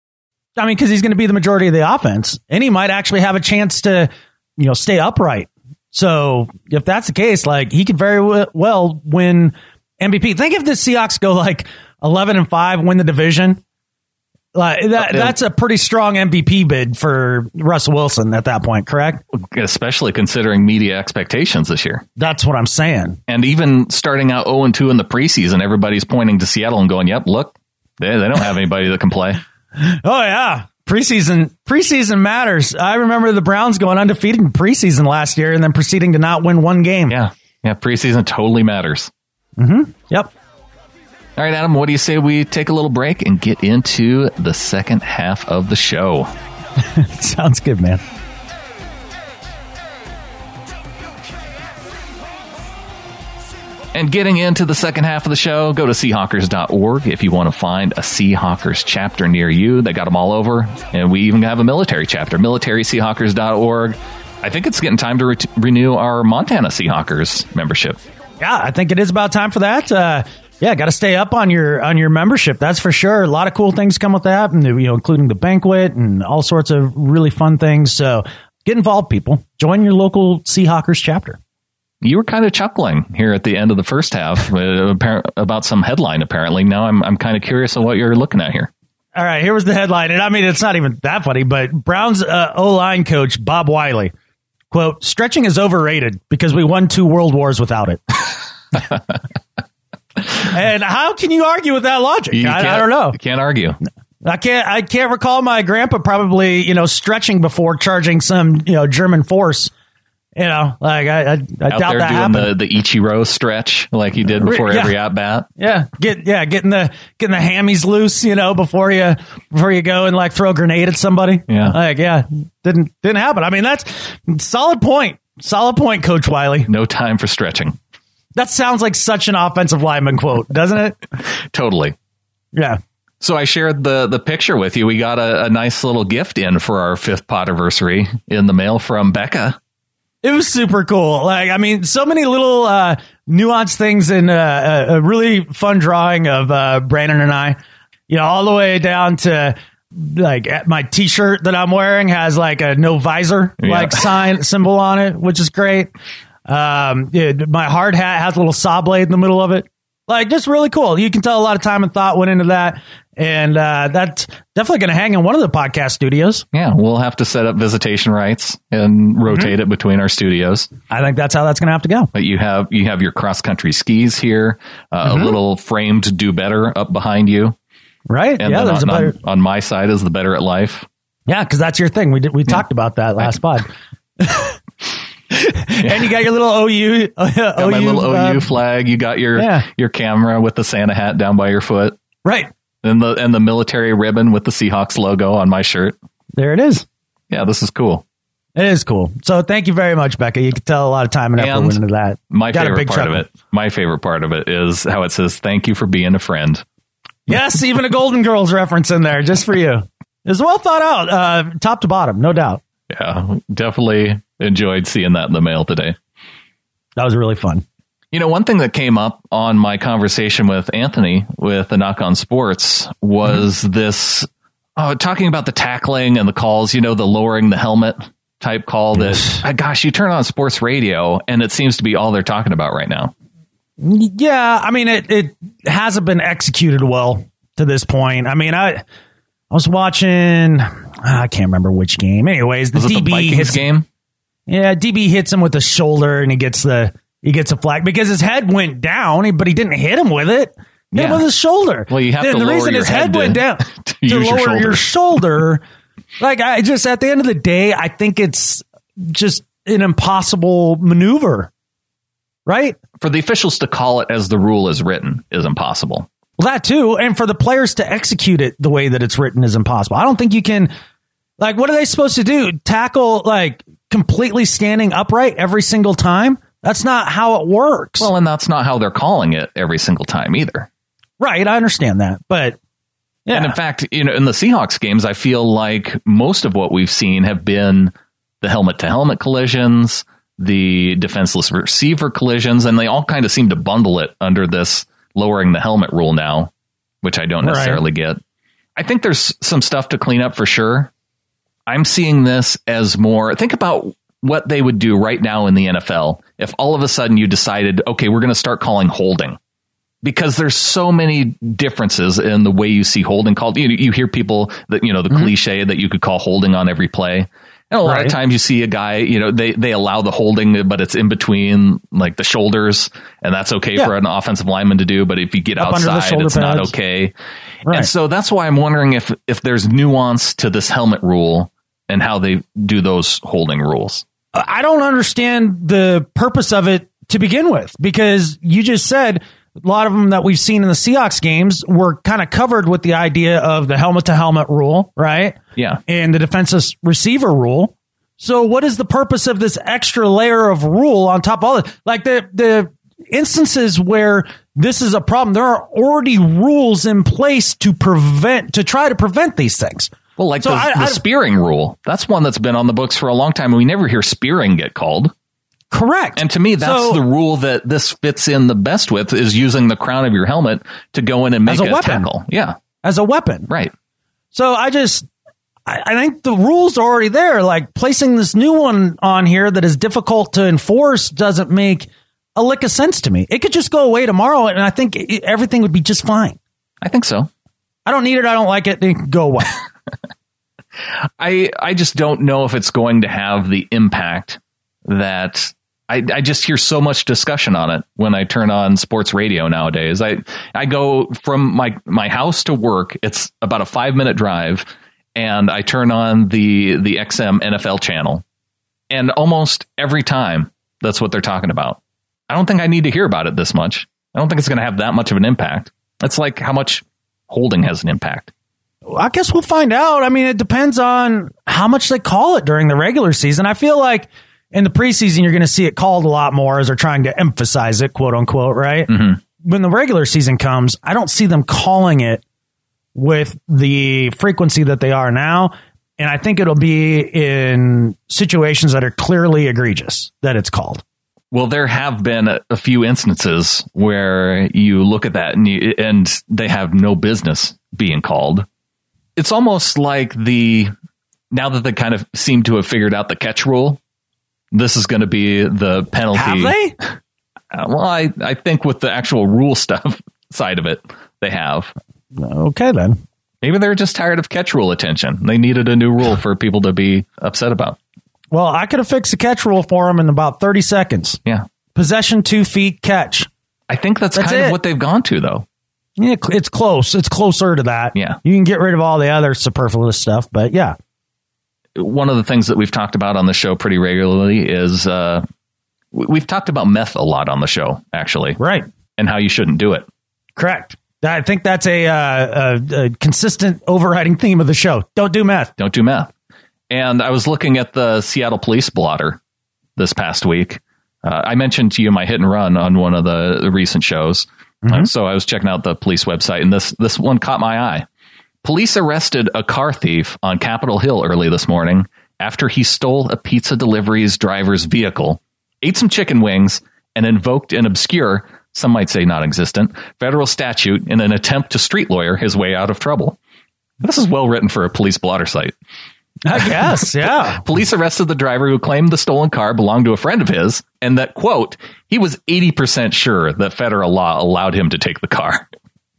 I mean, because he's going to be the majority of the offense, and he might actually have a chance to, you know, stay upright. So if that's the case, like he could very well win M V P. Think if the Seahawks go like eleven and five, win the division, Like that, that's a pretty strong M V P bid for Russell Wilson at that point, correct? Especially considering media expectations this year. That's what I'm saying. And even starting out oh and two in the preseason, everybody's pointing to Seattle and going, yep, look, they, they don't have anybody that can play. Oh, yeah. Preseason preseason matters. I remember the Browns going undefeated in preseason last year and then proceeding to not win one game. Yeah. Yeah. Preseason totally matters. Mm-hmm. Yep. All right, Adam, what do you say we take a little break and get into the second half of the show? Sounds good, man. And getting into the second half of the show, go to seahawkers dot org if you want to find a Seahawkers chapter near you. They got them all over. And we even have a military chapter, military seahawkers dot org. I think it's getting time to re- renew our Montana Seahawkers membership. Yeah, I think it is about time for that. Uh, yeah, got to stay up on your on your membership. That's for sure. A lot of cool things come with that, and you know, including the banquet and all sorts of really fun things. So get involved, people. Join your local Seahawkers chapter. You were kind of chuckling here at the end of the first half uh, about some headline, apparently. Now I'm I'm kind of curious on what you're looking at here. All right, here was the headline. And I mean, it's not even that funny, but Browns uh, O-line coach Bob Wiley, quote, stretching is overrated because we won two world wars without it. And how can you argue with that logic? I, I don't know. You can't argue. I can't. I can't recall my grandpa probably, you know, stretching before charging some, you know, German force. You know, like I, I, I Out doubt there that doing happened. The, the Ichiro stretch like he did before yeah. every at bat. Yeah, get yeah, getting the getting the hammies loose, you know, before you before you go and like throw a grenade at somebody. Yeah, like yeah, didn't didn't happen. I mean, that's solid point. Solid point, Coach Wiley. No time for stretching. That sounds like such an offensive lineman quote, doesn't it? Totally. Yeah. So I shared the the picture with you. We got a, a nice little gift in for our fifth podiversary in the mail from Becca. It was super cool. Like, I mean, so many little uh, nuanced things in uh, a, a really fun drawing of uh, Brandon and I, you know, all the way down to like my T-shirt that I'm wearing has like a no visor yeah. like sign symbol on it, which is great. Um, it, my hard hat has a little saw blade in the middle of it. Like, just really cool. You can tell a lot of time and thought went into that. And uh, that's definitely going to hang in one of the podcast studios. Yeah, we'll have to set up visitation rights and rotate mm-hmm. it between our studios. I think that's how that's going to have to go. But you have you have your cross country skis here, uh, mm-hmm. a little framed Do Better up behind you. Right. And yeah, then there's on, a better... on, on my side is the Better at Life. Yeah, because that's your thing. We did, we yeah. talked about that last pod. And you got your little O U, uh, got O U my little O U uh, flag. You got your yeah. your camera with the Santa hat down by your foot. Right. And the and the military ribbon with the Seahawks logo on my shirt. There it is. Yeah, this is cool. It is cool. So thank you very much, Becca. You can tell a lot of time and effort went into that. My got favorite part chuckle. of it. My favorite part of it is how it says, "Thank you for being a friend." Yes, even a Golden Girls reference in there just for you. It was well thought out, uh, top to bottom, no doubt. Yeah, definitely enjoyed seeing that in the mail today. That was really fun. You know, one thing that came up on my conversation with Anthony with the Knock on Sports was mm-hmm. this oh, talking about the tackling and the calls, you know, the lowering the helmet type call that, uh, gosh, you turn on sports radio and it seems to be all they're talking about right now. Yeah, I mean, it, it hasn't been executed well to this point. I mean, I I was watching, I can't remember which game. Anyways, the was it D B the Vikings hits, game. Yeah, D B hits him with the shoulder and he gets the he gets a flag because his head went down, but he didn't hit him with it. Hit yeah. him with his shoulder. Well, you have then to the lower reason your his head head to, went down to, to use lower your shoulder. your shoulder. Like, I just at the end of the day, I think it's just an impossible maneuver, right? For the officials to call it as the rule is written is impossible. Well, that too, and for the players to execute it the way that it's written is impossible. I don't think you can. Like, what are they supposed to do? Tackle like completely standing upright every single time? That's not how it works. Well, and that's not how they're calling it every single time either. Right, I understand that, but yeah. And in fact, you know, in the Seahawks games, I feel like most of what we've seen have been the helmet-to-helmet collisions, the defenseless receiver collisions, and they all kind of seem to bundle it under this lowering the helmet rule now, which I don't necessarily right. get. I think there's some stuff to clean up for sure. I'm seeing this as more, think about what they would do right now in the N F L if all of a sudden you decided, okay, we're going to start calling holding because there's so many differences in the way you see holding called. You, you hear people that, you know, the mm-hmm. cliche that you could call holding on every play. And a lot right. of times you see a guy, you know, they, they allow the holding, but it's in between like the shoulders, and that's okay yeah. for an offensive lineman to do. But if you get Up outside, it's pads. not okay. Right. And so that's why I'm wondering if, if there's nuance to this helmet rule and how they do those holding rules. I don't understand the purpose of it to begin with, because you just said a lot of them that we've seen in the Seahawks games were kind of covered with the idea of the helmet to helmet rule, right? Yeah. And the defensive receiver rule. So what is the purpose of this extra layer of rule on top of all it? Like the, the instances where this is a problem, there are already rules in place to prevent, to try to prevent these things. Well, like so the, I, the I, spearing rule, that's one that's been on the books for a long time. We never hear spearing get called. Correct. And to me, that's so, the rule that this fits in the best with, is using the crown of your helmet to go in and make as a, a weapon. tackle. Yeah. As a weapon. Right. So I just, I, I think the rules are already there. Like placing this new one on here that is difficult to enforce doesn't make a lick of sense to me. It could just go away tomorrow, and I think it, everything would be just fine. I think so. I don't need it. I don't like it. It can go away. I I just don't know if it's going to have the impact that I, I just hear so much discussion on it when I turn on sports radio nowadays. I, I go from my, my house to work. It's about a five minute drive, and I turn on the, the X M N F L channel, and almost every time that's what they're talking about. I don't think I need to hear about it this much. I don't think it's going to have that much of an impact. It's like how much holding has an impact. I guess we'll find out. I mean, it depends on how much they call it during the regular season. I feel like in the preseason, you're going to see it called a lot more as they're trying to emphasize it, quote unquote, right? Mm-hmm. When the regular season comes, I don't see them calling it with the frequency that they are now. And I think it'll be in situations that are clearly egregious that it's called. Well, there have been a, a few instances where you look at that and, you, and they have no business being called. It's almost like the, now that they kind of seem to have figured out the catch rule, this is going to be the penalty. Have they? Uh, well, I, I think with the actual rule stuff side of it, they have. Okay, then. Maybe they're just tired of catch rule attention. They needed a new rule for people to be upset about. Well, I could have fixed the catch rule for them in about thirty seconds. Yeah. Possession, two feet, catch. I think that's, that's kind it. of what they've gone to, though. Yeah, it's close. It's closer to that. Yeah. You can get rid of all the other superfluous stuff, but yeah. One of the things that we've talked about on the show pretty regularly is uh, we've talked about meth a lot on the show, actually. Right. And how you shouldn't do it. Correct. I think that's a, uh, a, a consistent overriding theme of the show. Don't do meth. Don't do meth. And I was looking at the Seattle Police blotter this past week. Uh, I mentioned to you my hit and run on one of the, the recent shows. Mm-hmm. Uh, so I was checking out the police website, and this this one caught my eye. Police arrested a car thief on Capitol Hill early this morning after he stole a pizza delivery's driver's vehicle, ate some chicken wings, and invoked an obscure, some might say non-existent, federal statute in an attempt to street lawyer his way out of trouble. This is well written for a police blotter site. I guess, yeah. Police arrested the driver who claimed the stolen car belonged to a friend of his, and that, quote, he was eighty percent sure that federal law allowed him to take the car.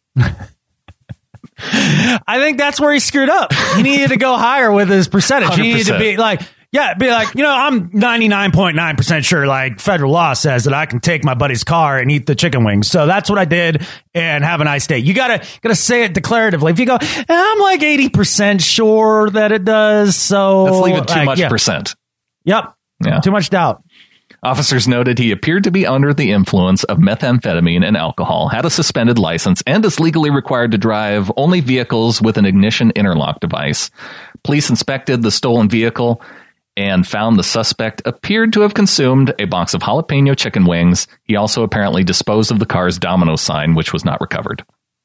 I think that's where he screwed up. He needed to go higher with his percentage. He needed to be like, yeah, be like, you know, I'm ninety-nine point nine percent sure, like, federal law says that I can take my buddy's car and eat the chicken wings. So that's what I did, and have a nice day. You gotta, gotta say it declaratively. If you go, I'm like eighty percent sure that it does, so. Let's leave it too like, much yeah. percent. Yep. Yeah. Too much doubt. Officers noted he appeared to be under the influence of methamphetamine and alcohol, had a suspended license, and is legally required to drive only vehicles with an ignition interlock device. Police inspected the stolen vehicle and found the suspect appeared to have consumed a box of jalapeno chicken wings. He also apparently disposed of the car's domino sign, which was not recovered.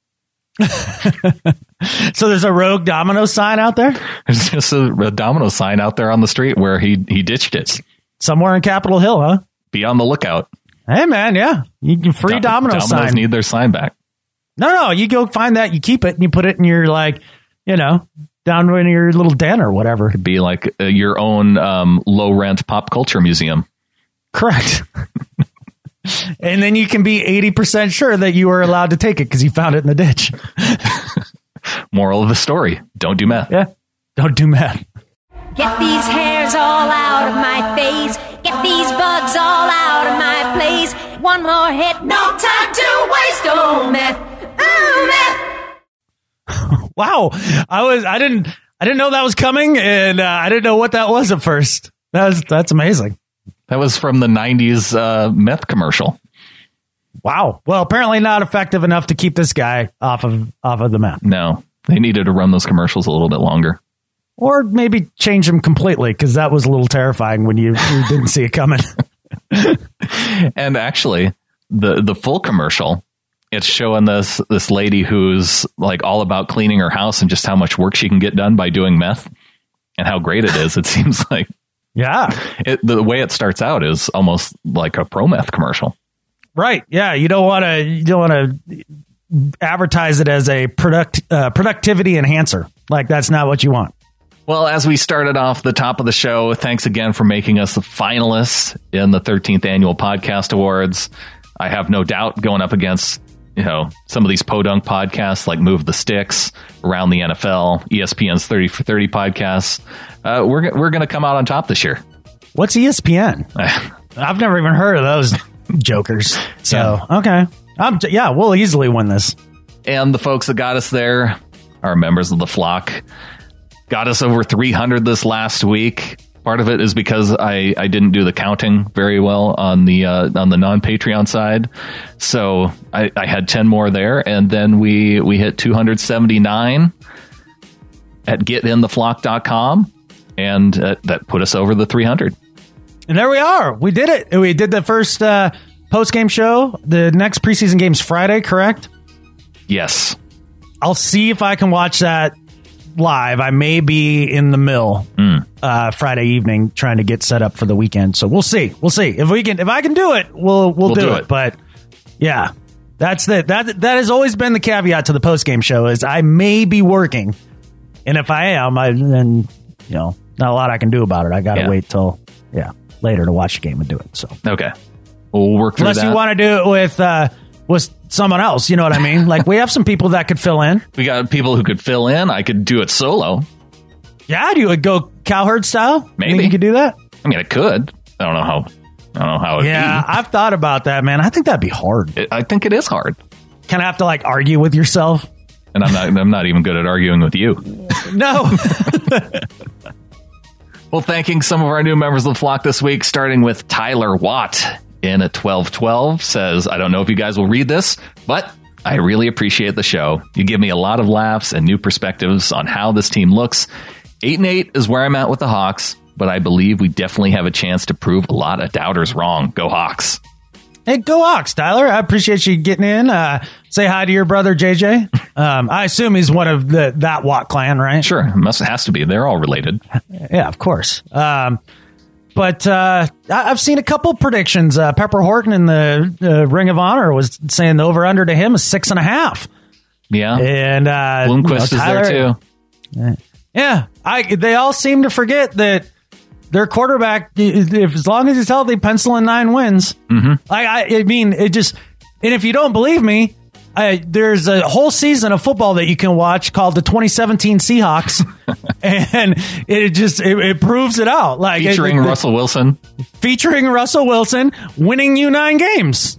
So there's a rogue domino sign out there? There's just a, a domino sign out there on the street where he, he ditched it. Somewhere in Capitol Hill, huh? Be on the lookout. Hey, man, yeah. You can free Dom- domino Domino's sign. need their sign back. No, no, you go find that, you keep it, and you put it in your, like, you know, down in your little den or whatever. Could be like uh, your own um, low-rent pop culture museum. Correct. And then you can be eighty percent sure that you were allowed to take it because you found it in the ditch. Moral of the story, don't do meth. Yeah, don't do meth. Get these hairs all out of my face. Get these bugs all out of my place. One more hit, no time to waste. Oh, meth. Oh, meth. Wow. I was, I didn't, I didn't know that was coming, and uh, I didn't know what that was at first. That was, that's amazing. That was from the nineties uh, meth commercial. Wow. Well, apparently not effective enough to keep this guy off of, off of the meth. No, they needed to run those commercials a little bit longer. Or maybe change them completely, because that was a little terrifying when you, you didn't see it coming. And actually, the the full commercial, it's showing this this lady who's like all about cleaning her house and just how much work she can get done by doing meth and how great it is. It seems like, yeah, it, the way it starts out is almost like a pro meth commercial. Right. Yeah. You don't want to you don't want to advertise it as a product uh, productivity enhancer. Like, that's not what you want. Well, as we started off the top of the show, thanks again for making us the finalists in the thirteenth Annual Podcast Awards. I have no doubt going up against, you know, some of these podunk podcasts like Move the Sticks, Around the N F L, E S P N's thirty for thirty podcasts. Uh, we're we're going to come out on top this year. What's E S P N? I've never even heard of those jokers. So, yeah. okay. I'm, yeah, we'll easily win this. And the folks that got us there are members of the flock. Got us over three hundred this last week. Part of it is because I, I didn't do the counting very well on the uh, on the non-Patreon side. So I, I had ten more there. And then we, we hit two hundred seventy-nine at get in the flock dot com. And uh, that put us over the three hundred. And there we are. We did it. We did the first uh, post-game show. The next preseason game's Friday, correct? Yes. I'll see if I can watch that live. I may be in the mill mm. uh, Friday evening trying to get set up for the weekend. So we'll see. We'll see if we can. If I can do it, we'll we'll, we'll do, do it. it. But yeah, that's the that that has always been the caveat to the post game show is I may be working, and if I am, I then you know not a lot I can do about it. I got to yeah. wait till yeah later to watch the game and do it. So okay, we'll work through unless that. you want to do it with. Uh, with someone else, you know what I mean? Like, we have some people that could fill in. We got people who could fill in. I could do it solo. Yeah, you would go cowherd style? Maybe. You think you could do that? I mean, I could. I don't know how. I don't know how it'd yeah, be. I've thought about that, man. I think that'd be hard. It, I think it is hard. Kind of have to, like, argue with yourself. And I'm not I'm not even good at arguing with you. No. Well, thanking some of our new members of the flock this week, starting with Tyler Watt. In at twelve twelve says, I don't know if you guys will read this, but I really appreciate the show. You give me a lot of laughs and new perspectives on how this team looks. Eight and eight is where I'm at with the Hawks, but I believe we definitely have a chance to prove a lot of doubters wrong. Go Hawks. Hey, go Hawks, Tyler. I appreciate you getting in. Uh, say hi to your brother, J J. Um, I assume he's one of the that Watt clan, right? Sure. Must has to be. They're all related. Yeah, of course. Um, But uh, I've seen a couple predictions. Uh, Pepper Horton in the uh, Ring of Honor was saying the over-under to him is six and a half. Yeah. And uh, Bloomquist you know, Tyler, is there, too. Yeah. I, they all seem to forget that their quarterback, if as long as he's healthy, pencil in nine wins. Mm-hmm. I, I, I mean, it just... And if you don't believe me, I, there's a whole season of football that you can watch called the twenty seventeen Seahawks, and it just it, it proves it out. Like featuring it, it, Russell Wilson, featuring Russell Wilson winning you nine games.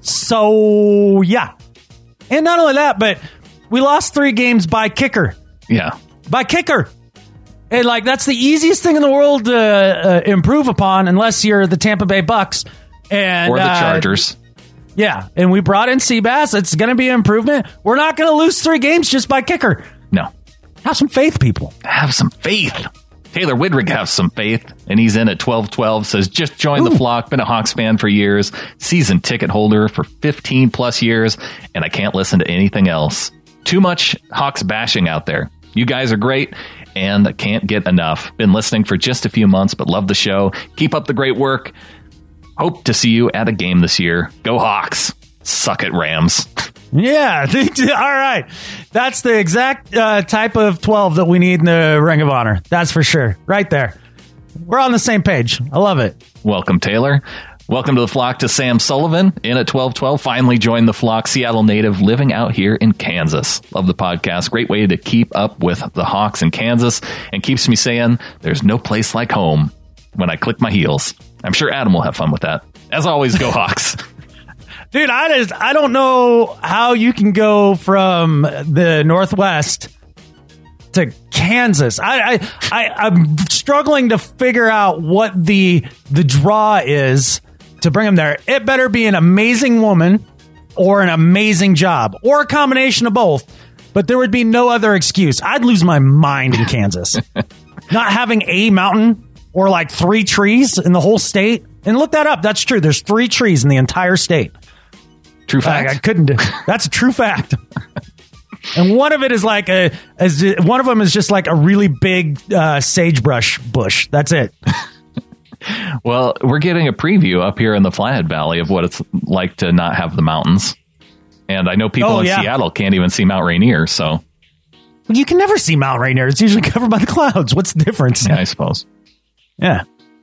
So yeah, and not only that, but we lost three games by kicker. Yeah, by kicker, and like that's the easiest thing in the world to uh, improve upon, unless you're the Tampa Bay Bucks and or the uh, Chargers. Yeah, and we brought in Seabass. It's going to be an improvement. We're not going to lose three games just by kicker. No. Have some faith, people. Have some faith. Taylor Widrick has some faith, and he's in at twelve twelve, says, just joined Ooh. the flock, been a Hawks fan for years, season ticket holder for fifteen plus years, and I can't listen to anything else. Too much Hawks bashing out there. You guys are great, and I can't get enough. Been listening for just a few months, but love the show. Keep up the great work. Hope to see you at a game this year. Go Hawks. Suck it, Rams. Yeah. All right. That's the exact uh, type of twelve that we need in the Ring of Honor. That's for sure. Right there. We're on the same page. I love it. Welcome, Taylor. Welcome to the flock to Sam Sullivan in at twelve twelve. Finally joined the flock, Seattle native living out here in Kansas. Love the podcast. Great way to keep up with the Hawks in Kansas and keeps me saying there's no place like home when I click my heels. I'm sure Adam will have fun with that. As always, go Hawks. Dude, I just I don't know how you can go from the Northwest to Kansas. I, I, I I'm struggling to figure out what the the draw is to bring them there. It better be an amazing woman or an amazing job or a combination of both. But there would be no other excuse. I'd lose my mind in Kansas. Not having a mountain or like three trees in the whole state. And look that up. That's true. There's three trees in the entire state. True fact. I, I couldn't do. That's a true fact. And one of it is like a, as one of them is just like a really big uh, sagebrush bush. That's it. Well, we're getting a preview up here in the Flathead Valley of what it's like to not have the mountains. And I know people oh, in yeah. Seattle can't even see Mount Rainier, so. You can never see Mount Rainier. It's usually covered by the clouds. What's the difference? Yeah, I suppose. Yeah.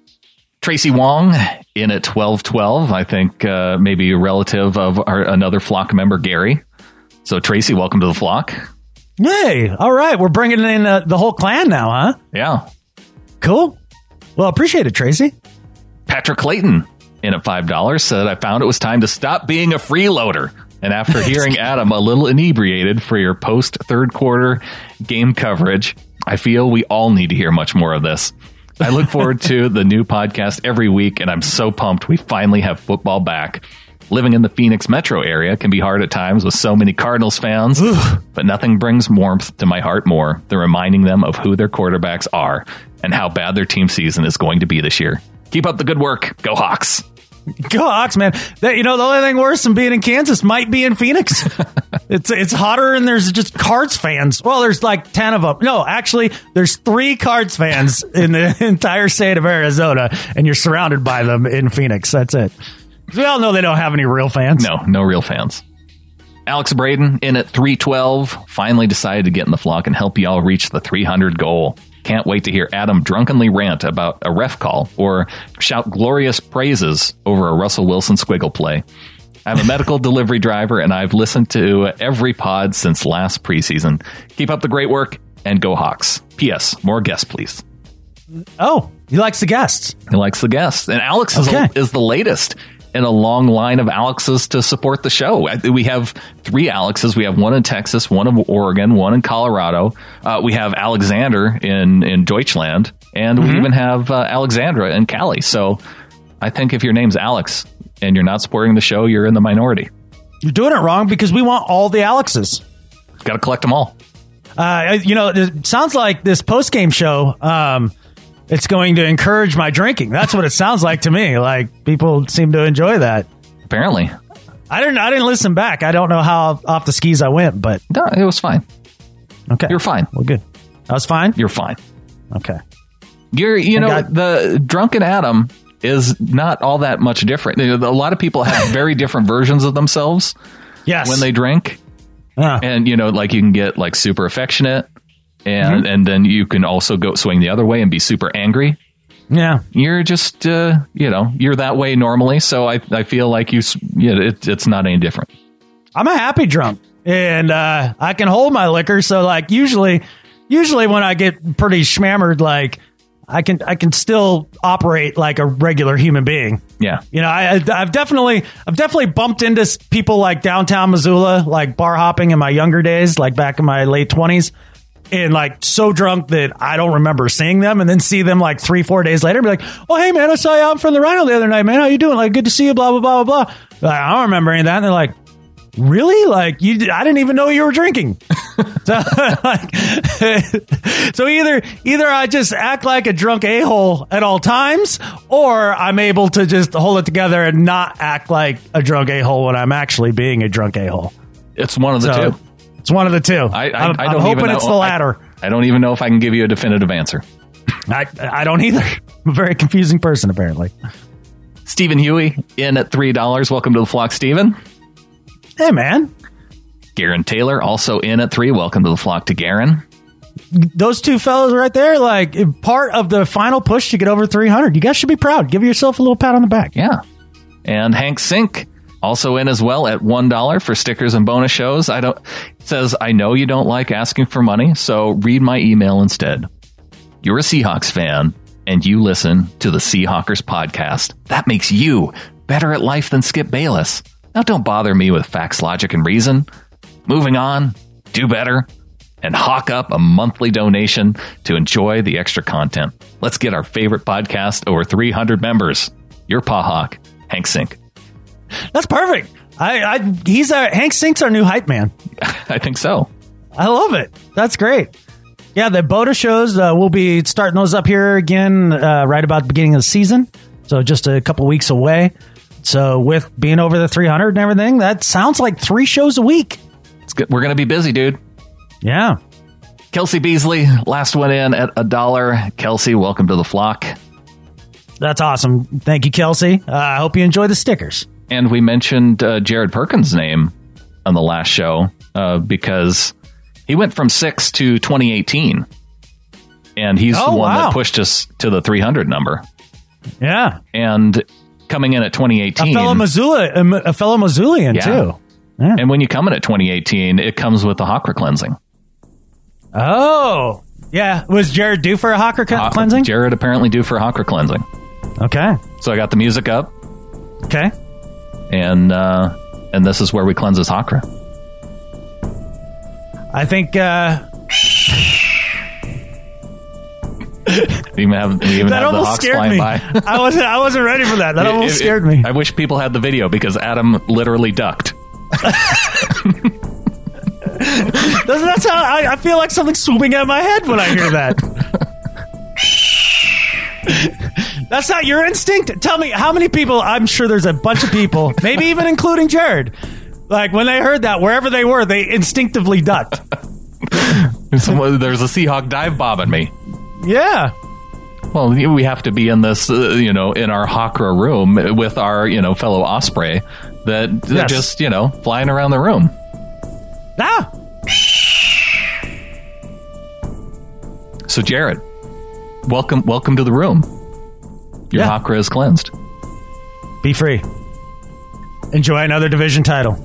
Tracy Wong in at twelve twelve. I think uh, maybe a relative of our, another flock member, Gary. So, Tracy, welcome to the flock. Hey, all right. We're bringing in uh, the whole clan now, huh? Yeah. Cool. Well, appreciate it, Tracy. Patrick Clayton in at five dollars said, I found it was time to stop being a freeloader. And after hearing Adam a little inebriated for your post-third quarter game coverage, I feel we all need to hear much more of this. I look forward to the new podcast every week, and I'm so pumped we finally have football back. Living in the Phoenix metro area can be hard at times with so many Cardinals fans, but nothing brings warmth to my heart more than reminding them of who their quarterbacks are and how bad their team season is going to be this year. Keep up the good work. Go Hawks. Go Hawks, man. That, you know, the only thing worse than being in Kansas might be in Phoenix. it's it's hotter and there's just Cards fans. Well, there's like ten of them. No, actually, there's three Cards fans in the entire state of Arizona, and you're surrounded by them in Phoenix. That's it. We all know they don't have any real fans. No, no real fans. Alex Braden in at three twelve finally decided to get in the flock and help y'all reach the three hundred goal. Can't wait to hear Adam drunkenly rant about a ref call or shout glorious praises over a Russell Wilson squiggle play. I'm a medical delivery driver, and I've listened to every pod since last preseason. Keep up the great work, and go Hawks. P S. More guests, please. Oh, he likes the guests. He likes the guests. And Alex okay. is, is the latest in a long line of Alexes to support the show. We have three Alexes. We have one in Texas, one in Oregon, one in Colorado. Uh, we have Alexander in, in Deutschland, and mm-hmm. we even have uh, Alexandra in Cali. So I think if your name's Alex and you're not supporting the show, you're in the minority. You're doing it wrong because we want all the Alexes. Got to collect them all. Uh, you know, it sounds like this post-game show, um, it's going to encourage my drinking. That's what it sounds like to me. Like, people seem to enjoy that. Apparently. I didn't I didn't listen back. I don't know how off the skis I went, but... No, it was fine. Okay. You're fine. Well, good. I was fine? You're fine. Okay. You're, you know, got- the drunken Adam is not all that much different. A lot of people have very different versions of themselves yes. when they drink. Uh. And, you know, like you can get like super affectionate. And mm-hmm. and then you can also go swing the other way and be super angry. Yeah. You're just, uh, you know, you're that way normally. So I, I feel like you, you know, it, it's not any different. I'm a happy drunk, and uh, I can hold my liquor. So like usually, usually when I get pretty schmammered, like I can I can still operate like a regular human being. Yeah. You know, I, I've definitely I've definitely bumped into people like downtown Missoula, like bar hopping in my younger days, like back in my late twenties. And like so drunk that I don't remember seeing them, and then see them like three, four days later and be like, oh, hey, man, I saw you out from the Rhino the other night, man. How you doing? Like, good to see you, blah, blah, blah, blah, blah. Like, I don't remember any of that. And they're like, really? Like, you? I didn't even know you were drinking. so, like, so either either I just act like a drunk a-hole at all times, or I'm able to just hold it together and not act like a drunk a-hole when I'm actually being a drunk a-hole. It's one of the so, two. It's one of the two. I, I, I'm, I don't I'm hoping even know, it's the latter. I, I don't even know if I can give you a definitive answer. I I don't either. I'm a very confusing person, apparently. Stephen Huey in at three dollars. Welcome to the flock, Stephen. Hey, man. Garen Taylor also in at three. Welcome to the flock to Garen. Those two fellas right there, like part of the final push to get over three hundred. You guys should be proud. Give yourself a little pat on the back. Yeah. And Hank Sink also in as well at one dollar for stickers and bonus shows. I don't says, I know you don't like asking for money, so read my email instead. You're a Seahawks fan, and you listen to the Seahawkers podcast. That makes you better at life than Skip Bayless. Now don't bother me with facts, logic, and reason. Moving on, do better, and hawk up a monthly donation to enjoy the extra content. Let's get our favorite podcast over three hundred members. Your Pawhawk, Hank Sink. That's perfect. I, I he's our Hank Sink's our new hype man. I think so. I love it. That's great. Yeah, the Boda shows, uh, we'll be starting those up here again uh, right about the beginning of the season. So just a couple weeks away. So with being over the three hundred and everything, that sounds like three shows a week. It's good. We're going to be busy, dude. Yeah. Kelsey Beasley, last one in at a dollar. Kelsey, welcome to the flock. That's awesome. Thank you, Kelsey. Uh, I hope you enjoy the stickers. And we mentioned uh, Jared Perkins' name on the last show uh, because he went from six to twenty eighteen. And he's oh, the one wow. that pushed us to the three hundred number. Yeah. And coming in at twenty eighteen. A fellow Missoula, a fellow Missoulian, yeah. too. Yeah. And when you come in at twenty eighteen, it comes with the Hawker cleansing. Oh. Yeah. Was Jared due for a Hawker uh, cleansing? Jared apparently due for Hawker cleansing. Okay. So I got the music up. Okay. And uh, and this is where we cleanse his Hawker. I think... Uh, we even have, we even that have the almost Hawks scared flying me. by. I wasn't. I wasn't ready for that. That It- almost it- scared me. I wish people had the video because Adam literally ducked. Doesn't that sound? I, I feel like something's swooping at my head when I hear that. That's not your instinct? Tell me, how many people, I'm sure there's a bunch of people, maybe even including Jared, like when they heard that, wherever they were, they instinctively ducked. Someone, there's a Seahawk dive bombing me. Yeah. Well, we have to be in this, uh, you know, in our Hawkra room with our, you know, fellow Osprey that, that Yes. just, you know, flying around the room. Ah. So, Jared, welcome, welcome to the room. Your Yeah. Hawkra is cleansed. Be free. Enjoy another division title.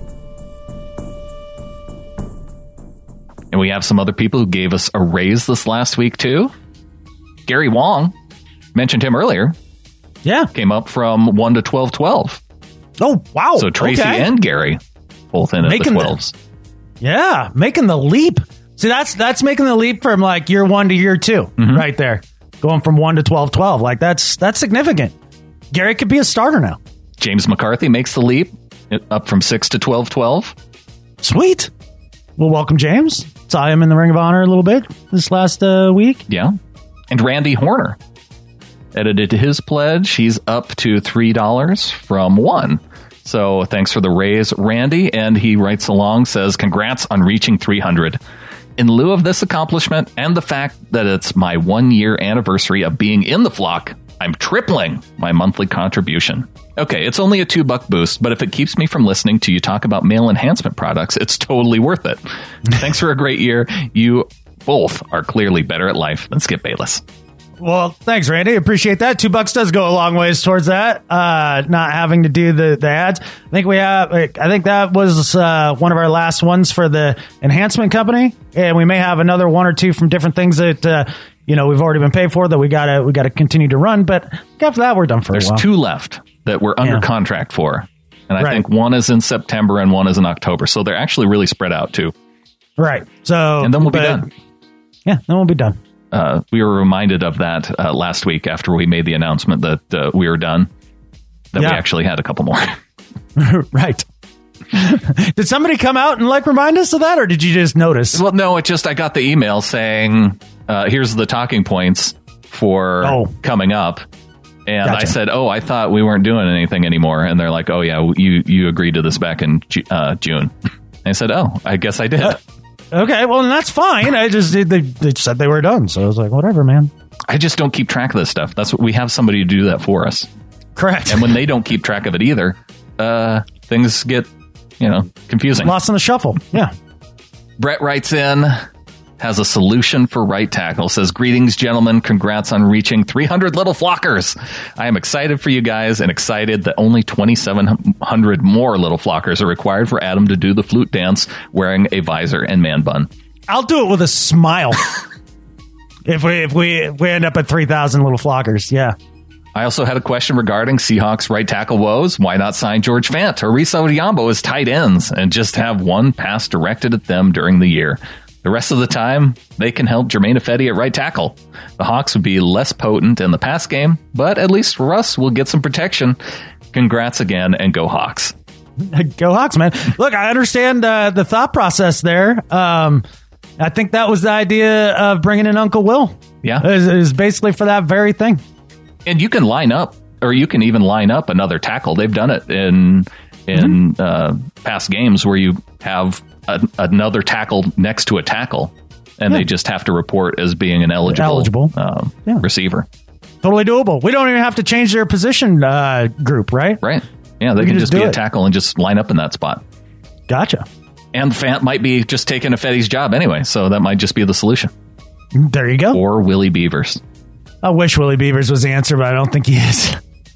And we have some other people who gave us a raise this last week, too. Gary Wong, mentioned him earlier. Yeah. Came up from one to twelve twelve. Oh, wow. So Tracy okay. and Gary both in at Making the the- twelves. Yeah, making the leap. See, that's that's making the leap from like year one to year two, Mm-hmm. right there. Going from one to twelve twelve. Like that's that's significant. Gary could be a starter now. James McCarthy makes the leap up from six to twelve twelve. Sweet. Well, welcome, James. Saw him in the Ring of Honor a little bit this last uh, week. Yeah. And Randy Horner edited his pledge. He's up to three dollars from one. So thanks for the raise, Randy. And he writes along, says, congrats on reaching three hundred. In lieu of this accomplishment and the fact that it's my one year anniversary of being in the flock, I'm tripling my monthly contribution. Okay, it's only a two buck boost, but if it keeps me from listening to you talk about male enhancement products, it's totally worth it. Thanks for a great year. You both are clearly better at life than Skip Bayless. Well, thanks, Randy. Appreciate that. Two bucks does go a long ways towards that. Uh, not having to do the, the ads. I think we have. I think that was uh, one of our last ones for the enhancement company, and we may have another one or two from different things that uh, you know we've already been paid for that we gotta we gotta continue to run. But after that, we're done for There's a while. two left that we're under Yeah. contract for, and I Right. think one is in September and one is in October. So they're actually really spread out too. Right. So And then we'll be but- done. Yeah, then we'll be done. Uh, we were reminded of that uh, last week after we made the announcement that uh, we were done. That Yeah. we actually had a couple more. Right. Did somebody come out and like remind us of that, or did you just notice? Well, no, it just I got the email saying, uh, "Here's the talking points for Oh. coming up," and Gotcha. I said, "Oh, I thought we weren't doing anything anymore." And they're like, "Oh yeah, you you agreed to this back in Ju- uh, June." And I said, "Oh, I guess I did." Uh, Okay, well, then that's fine. I just they, they said they were done, so I was like, whatever, man. I just don't keep track of this stuff. That's what we have somebody to do that for us. Correct. And when they don't keep track of it either, uh, things get, you know, confusing. Lost in the shuffle. Yeah. Brett writes in, has a solution for right tackle. Says, greetings, gentlemen. Congrats on reaching three hundred little flockers. I am excited for you guys and excited that only twenty-seven hundred more little flockers are required for Adam to do the flute dance wearing a visor and man bun. I'll do it with a smile. if we if we if we end up at three thousand little flockers, yeah. I also had a question regarding Seahawks right tackle woes. Why not sign George Fant or Risa Odhiambo as tight ends and just have one pass directed at them during the year? The rest of the time, they can help Jermaine Ifedi at right tackle. The Hawks would be less potent in the pass game, but at least Russ will get some protection. Congrats again, and go Hawks. Go Hawks, man. Look, I understand uh, the thought process there. Um, I think that was the idea of bringing in Uncle Will. Yeah. It was, it was basically for that very thing. And you can line up, or you can even line up another tackle. They've done it in in mm-hmm. uh, past games where you have a, another tackle next to a tackle, and yeah. they just have to report as being an eligible, eligible. Um, yeah. receiver. Totally doable. We don't even have to change their position uh, group, right? Right. Yeah, they we can, can just, just be it. a tackle and just line up in that spot. Gotcha. And Fant might be just taking Ifedi's job anyway, so that might just be the solution. There you go. Or Willie Beavers. I wish Willie Beavers was the answer, but I don't think he is.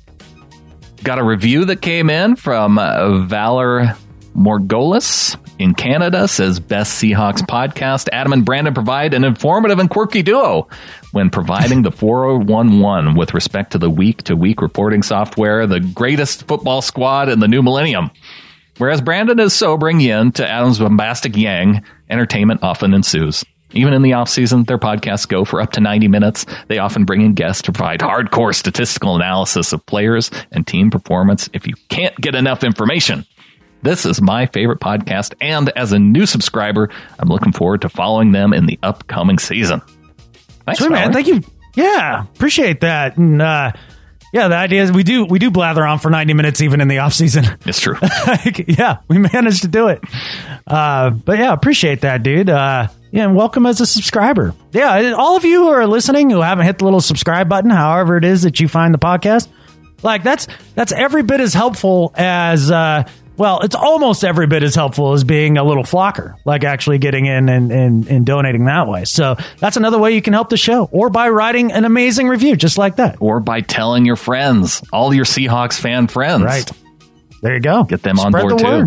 Got a review that came in from uh, Valor Morgolis in Canada. Says, best Seahawks podcast. Adam and Brandon provide an informative and quirky duo when providing the four one one with respect to the week-to-week reporting software, the greatest football squad in the new millennium. Whereas Brandon is sobering yin to Adam's bombastic yang, entertainment often ensues. Even in the off-season, their podcasts go for up to ninety minutes. They often bring in guests to provide hardcore statistical analysis of players and team performance if you can't get enough information. This is my favorite podcast, and as a new subscriber, I'm looking forward to following them in the upcoming season. Thanks, Sweet, man. Thank you. Yeah, appreciate that. And, uh, yeah, the idea is we do we do blather on for ninety minutes even in the off season. It's true. Yeah, we managed to do it. Uh, but yeah, appreciate that, dude. Uh, yeah, and welcome as a subscriber. Yeah, all of you who are listening who haven't hit the little subscribe button, however it is that you find the podcast, like that's that's every bit as helpful as uh, well, it's almost every bit as helpful as being a little flocker, like actually getting in and, and, and donating that way. So that's another way you can help the show, or by writing an amazing review just like that. Or by telling your friends, all your Seahawks fan friends. Right. There you go. Get them Spread on board the too. word.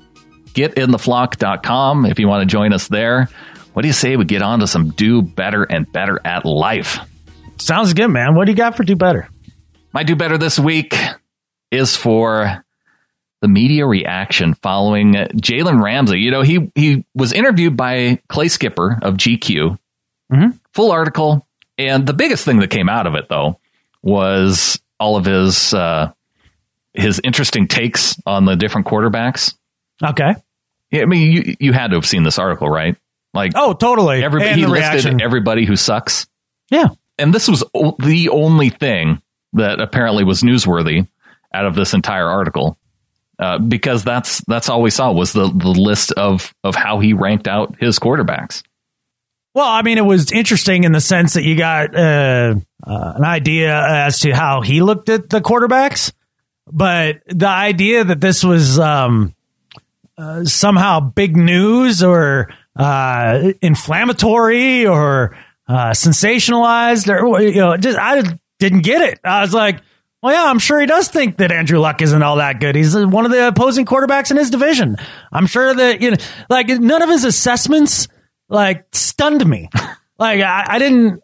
get in the flock dot com if you want to join us there. What do you say we get on to some do better and better at life? Sounds good, man. What do you got for do better? My do better this week is for the media reaction following Jalen Ramsey. You know, he he was interviewed by Clay Skipper of G Q. Mm-hmm. Full article. And the biggest thing that came out of it, though, was all of his uh, his interesting takes on the different quarterbacks. Okay. Yeah, I mean, you you had to have seen this article, right? Like, oh, totally. Everybody, he listed reaction. everybody who sucks. Yeah. And this was o- the only thing that apparently was newsworthy out of this entire article, uh, because that's that's all we saw was the, the list of, of how he ranked out his quarterbacks. Well, I mean, it was interesting in the sense that you got uh, uh, an idea as to how he looked at the quarterbacks, but the idea that this was um, uh, somehow big news or uh, inflammatory or uh, sensationalized, or you know, just I didn't get it. I was like, well, yeah, I'm sure he does think that Andrew Luck isn't all that good. He's one of the opposing quarterbacks in his division. I'm sure that, you know, like none of his assessments like stunned me. Like I, I didn't.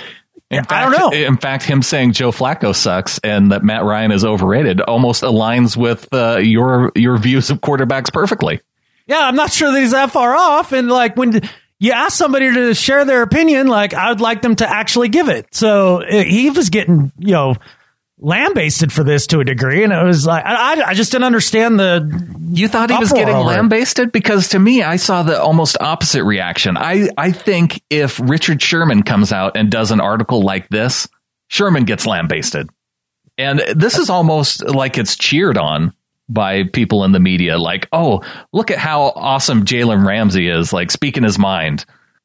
In fact, I don't know. In fact, him saying Joe Flacco sucks and that Matt Ryan is overrated almost aligns with uh, your your views of quarterbacks perfectly. Yeah, I'm not sure that he's that far off. And like when you ask somebody to share their opinion, like I would like them to actually give it. So he was getting, you know, lambasted for this to a degree, and it was like I, I just didn't understand the. You thought he was getting lambasted? Because to me, I saw the almost opposite reaction. I I think if Richard Sherman comes out and does an article like this, Sherman gets lambasted, and this is almost like it's cheered on by people in the media. Like, oh, look at how awesome Jalen Ramsey is, like speaking his mind.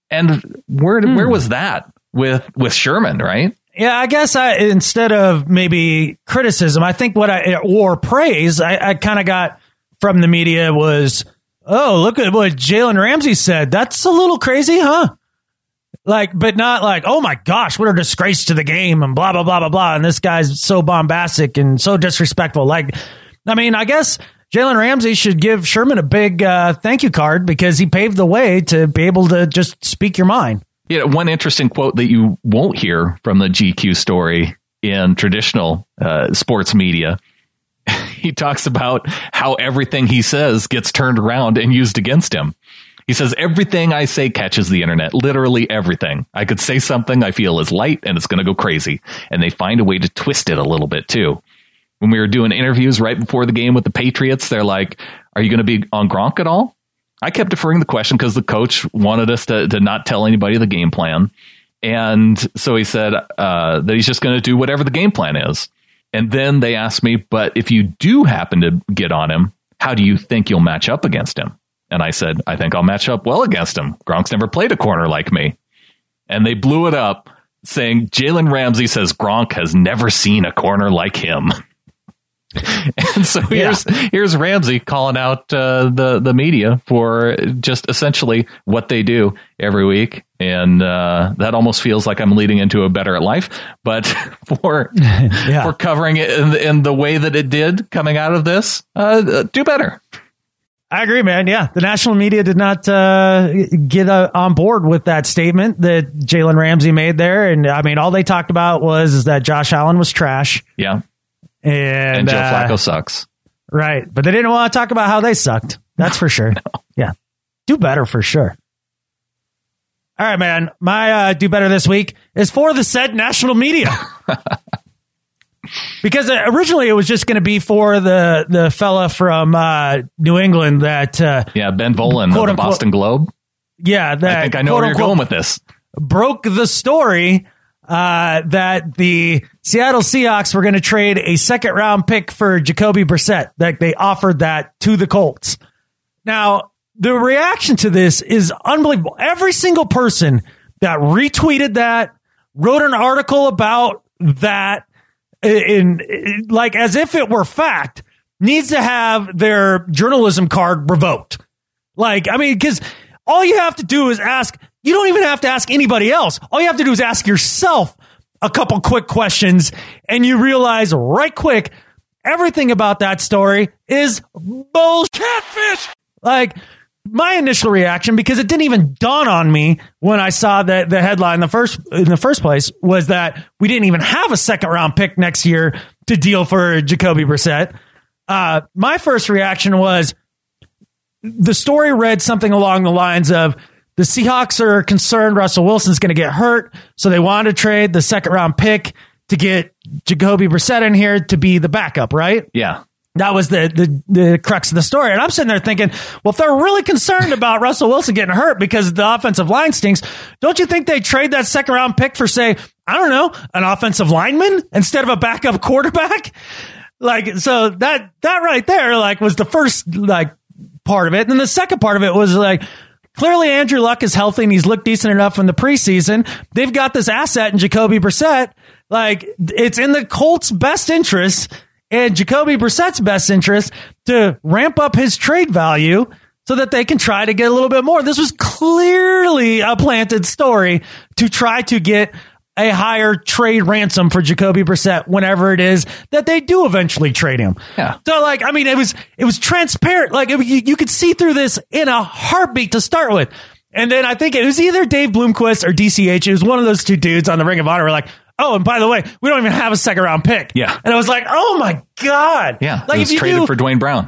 And where hmm. where was that with with Sherman, right? Yeah, I guess I instead of maybe criticism, I think what I or praise I, I kind of got from the media was, oh, look at what Jalen Ramsey said. That's a little crazy, huh? Like, but not like, oh my gosh, what a disgrace to the game and blah, blah, blah, blah, blah. And this guy's so bombastic and so disrespectful. Like, I mean, I guess Jalen Ramsey should give Sherman a big uh, thank you card because he paved the way to be able to just speak your mind. Yeah, one interesting quote that you won't hear from the G Q story in traditional uh, sports media. He talks about how everything he says gets turned around and used against him. He says, everything I say catches the internet, literally everything. I could say something I feel is light and it's going to go crazy. And they find a way to twist it a little bit, too. When we were doing interviews right before the game with the Patriots, they're like, are you going to be on Gronk at all? I kept deferring the question because the coach wanted us to, to not tell anybody the game plan. And so he said uh, that he's just going to do whatever the game plan is. And then they asked me, but if you do happen to get on him, how do you think you'll match up against him? And I said, I think I'll match up well against him. Gronk's never played a corner like me. And they blew it up saying Jalen Ramsey says Gronk has never seen a corner like him. And so here's yeah. here's Ramsey calling out uh, the, the media for just essentially what they do every week. And uh, that almost feels like I'm leading into a better at life. But for yeah. for covering it in, in the way that it did coming out of this, uh, do better. I agree, man. Yeah, the national media did not uh, get uh, on board with that statement that Jalen Ramsey made there. And I mean, all they talked about was is that Josh Allen was trash. Yeah. And, and Joe uh, Flacco sucks. Right. But they didn't want to talk about how they sucked. That's for sure. No. Yeah. Do better for sure. All right, man. My uh, do better this week is for the said national media. Because originally it was just going to be for the, the fella from uh, New England that... Uh, yeah, Ben Volin of the unquote, Boston Globe. Yeah. That, I think I know where you're going with this. Broke the story uh, that the Seattle Seahawks were going to trade a second round pick for Jacoby Brissett. That they offered that to the Colts. Now, the reaction to this is unbelievable. Every single person that retweeted that, wrote an article about that, in, in like as if it were fact, needs to have their journalism card revoked. Like, I mean, because all you have to do is ask. You don't even have to ask anybody else. All you have to do is ask yourself a couple quick questions, and you realize right quick everything about that story is bullshit. Catfish. Like, my initial reaction, because it didn't even dawn on me when I saw that the headline in the first in the first place, was that we didn't even have a second round pick next year to deal for Jacoby Brissett. Uh, my first reaction was the story read something along the lines of the Seahawks are concerned Russell Wilson's going to get hurt, so they wanted to trade the second round pick to get Jacoby Brissett in here to be the backup, right? Yeah. That was the, the the crux of the story. And I'm sitting there thinking, well, if they're really concerned about Russell Wilson getting hurt because the offensive line stinks, don't you think they trade that second round pick for, say, I don't know, an offensive lineman instead of a backup quarterback? Like, so that that right there, like, was the first, like, part of it. And then the second part of it was, like, clearly Andrew Luck is healthy and he's looked decent enough in the preseason. They've got this asset in Jacoby Brissett. Like, it's in the Colts' best interest and Jacoby Brissett's best interest to ramp up his trade value so that they can try to get a little bit more. This was clearly a planted story to try to get a higher trade ransom for Jacoby Brissett whenever it is that they do eventually trade him. Yeah. So, like, I mean, it was it was transparent. Like, it, you, you could see through this in a heartbeat to start with. And then I think it was either Dave Bloomquist or D C H. It was one of those two dudes on the Ring of Honor were like, oh, and by the way, we don't even have a second round pick. Yeah. And I was like, oh my God. Yeah. Like, it was if you traded do, for Dwayne Brown.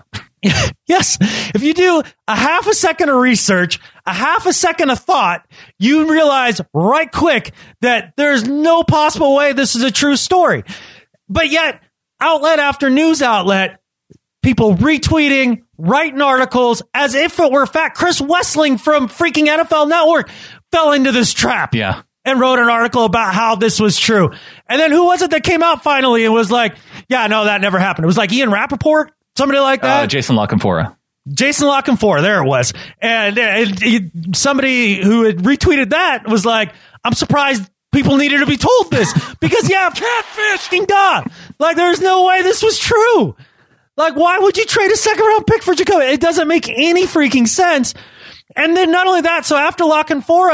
Yes. If you do a half a second of research, a half a second of thought, you realize right quick that there's no possible way this is a true story. But yet, outlet after news outlet, people retweeting, writing articles as if it were fact. Chris Wessling from freaking N F L Network fell into this trap. Yeah. And wrote an article about how this was true. And then who was it that came out finally and was like, yeah, no, that never happened. It was like Ian Rappaport, somebody like that. Uh, Jason La Canfora. Jason La Canfora, there it was. And uh, he, somebody who had retweeted that was like, I'm surprised people needed to be told this. Because, yeah, catfish, duh. Like, there's no way this was true. Like, why would you trade a second round pick for Jacoby? It doesn't make any freaking sense. And then not only that, so after La Canfora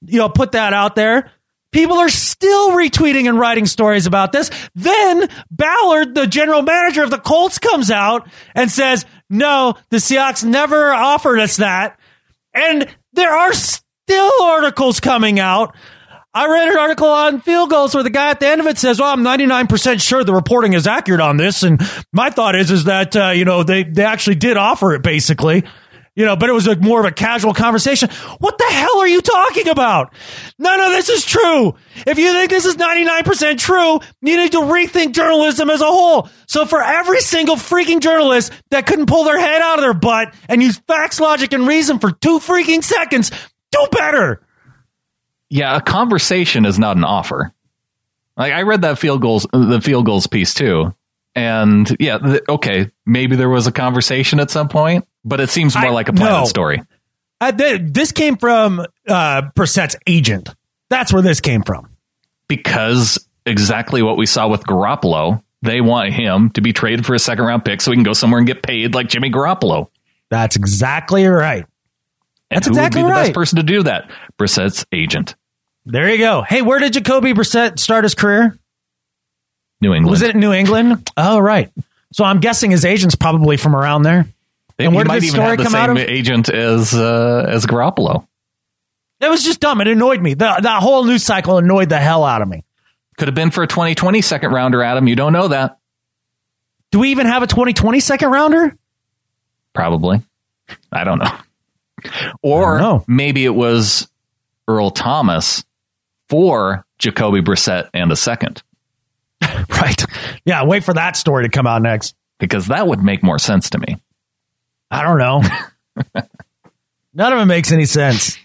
you know, put that out there. People are still retweeting and writing stories about this. Then Ballard, the general manager of the Colts, comes out and says, no, the Seahawks never offered us that. And there are still articles coming out. I read an article on field goals where the guy at the end of it says, well, I'm ninety-nine percent sure the reporting is accurate on this. And my thought is, is that, uh, you know, they, they actually did offer it basically. You know, but it was a more of a casual conversation. What the hell are you talking about? None of this is true. If you think this is ninety-nine percent true, you need to rethink journalism as a whole. So for every single freaking journalist that couldn't pull their head out of their butt and use facts, logic, and reason for two freaking seconds, do better. Yeah, a conversation is not an offer. Like I read that field goals, the field goals piece too. And yeah, th- okay, maybe there was a conversation at some point. But it seems more I, like a private no. story. I, th- this came from uh, Brissett's agent. That's where this came from. Because exactly what we saw with Garoppolo, they want him to be traded for a second round pick so he can go somewhere and get paid like Jimmy Garoppolo. That's exactly right. And That's who exactly would be the right. best person to do that? Brissett's agent. There you go. Hey, where did Jacoby Brissett start his career? New England. Was it New England? Oh, right. So I'm guessing his agent's probably from around there. They, and where did this story come out of? Agent as uh, as Garoppolo. It was just dumb. It annoyed me. The, that whole news cycle annoyed the hell out of me. Could have been for a twenty twenty second rounder, Adam. You don't know that. Do we even have a twenty twenty second rounder? Probably. I don't know. Or know. maybe it was Earl Thomas for Jacoby Brissett and a second. Right. Yeah, wait for that story to come out next. Because that would make more sense to me. I don't know. None of it makes any sense.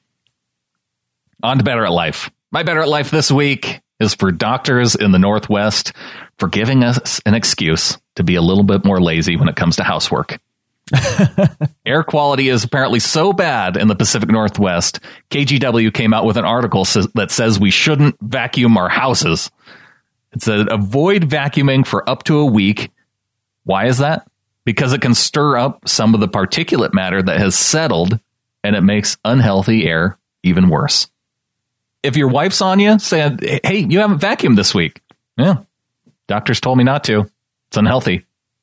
On to Better at Life. My Better at Life this week is for doctors in the Northwest for giving us an excuse to be a little bit more lazy when it comes to housework. Air quality is apparently so bad in the Pacific Northwest, K G W came out with an article that says we shouldn't vacuum our houses. It said avoid vacuuming for up to a week. Why is that? Because it can stir up some of the particulate matter that has settled, and it makes unhealthy air even worse. If your wife's on you saying, hey, you haven't vacuumed this week. Yeah, doctors told me not to. It's unhealthy.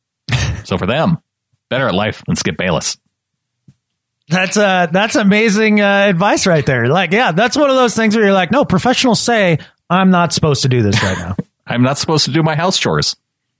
So for them, Better at Life than Skip Bayless. That's uh, that's amazing uh, advice right there. Like, yeah, that's one of those things where you're like, no, professionals say I'm not supposed to do this right now. I'm not supposed to do my house chores.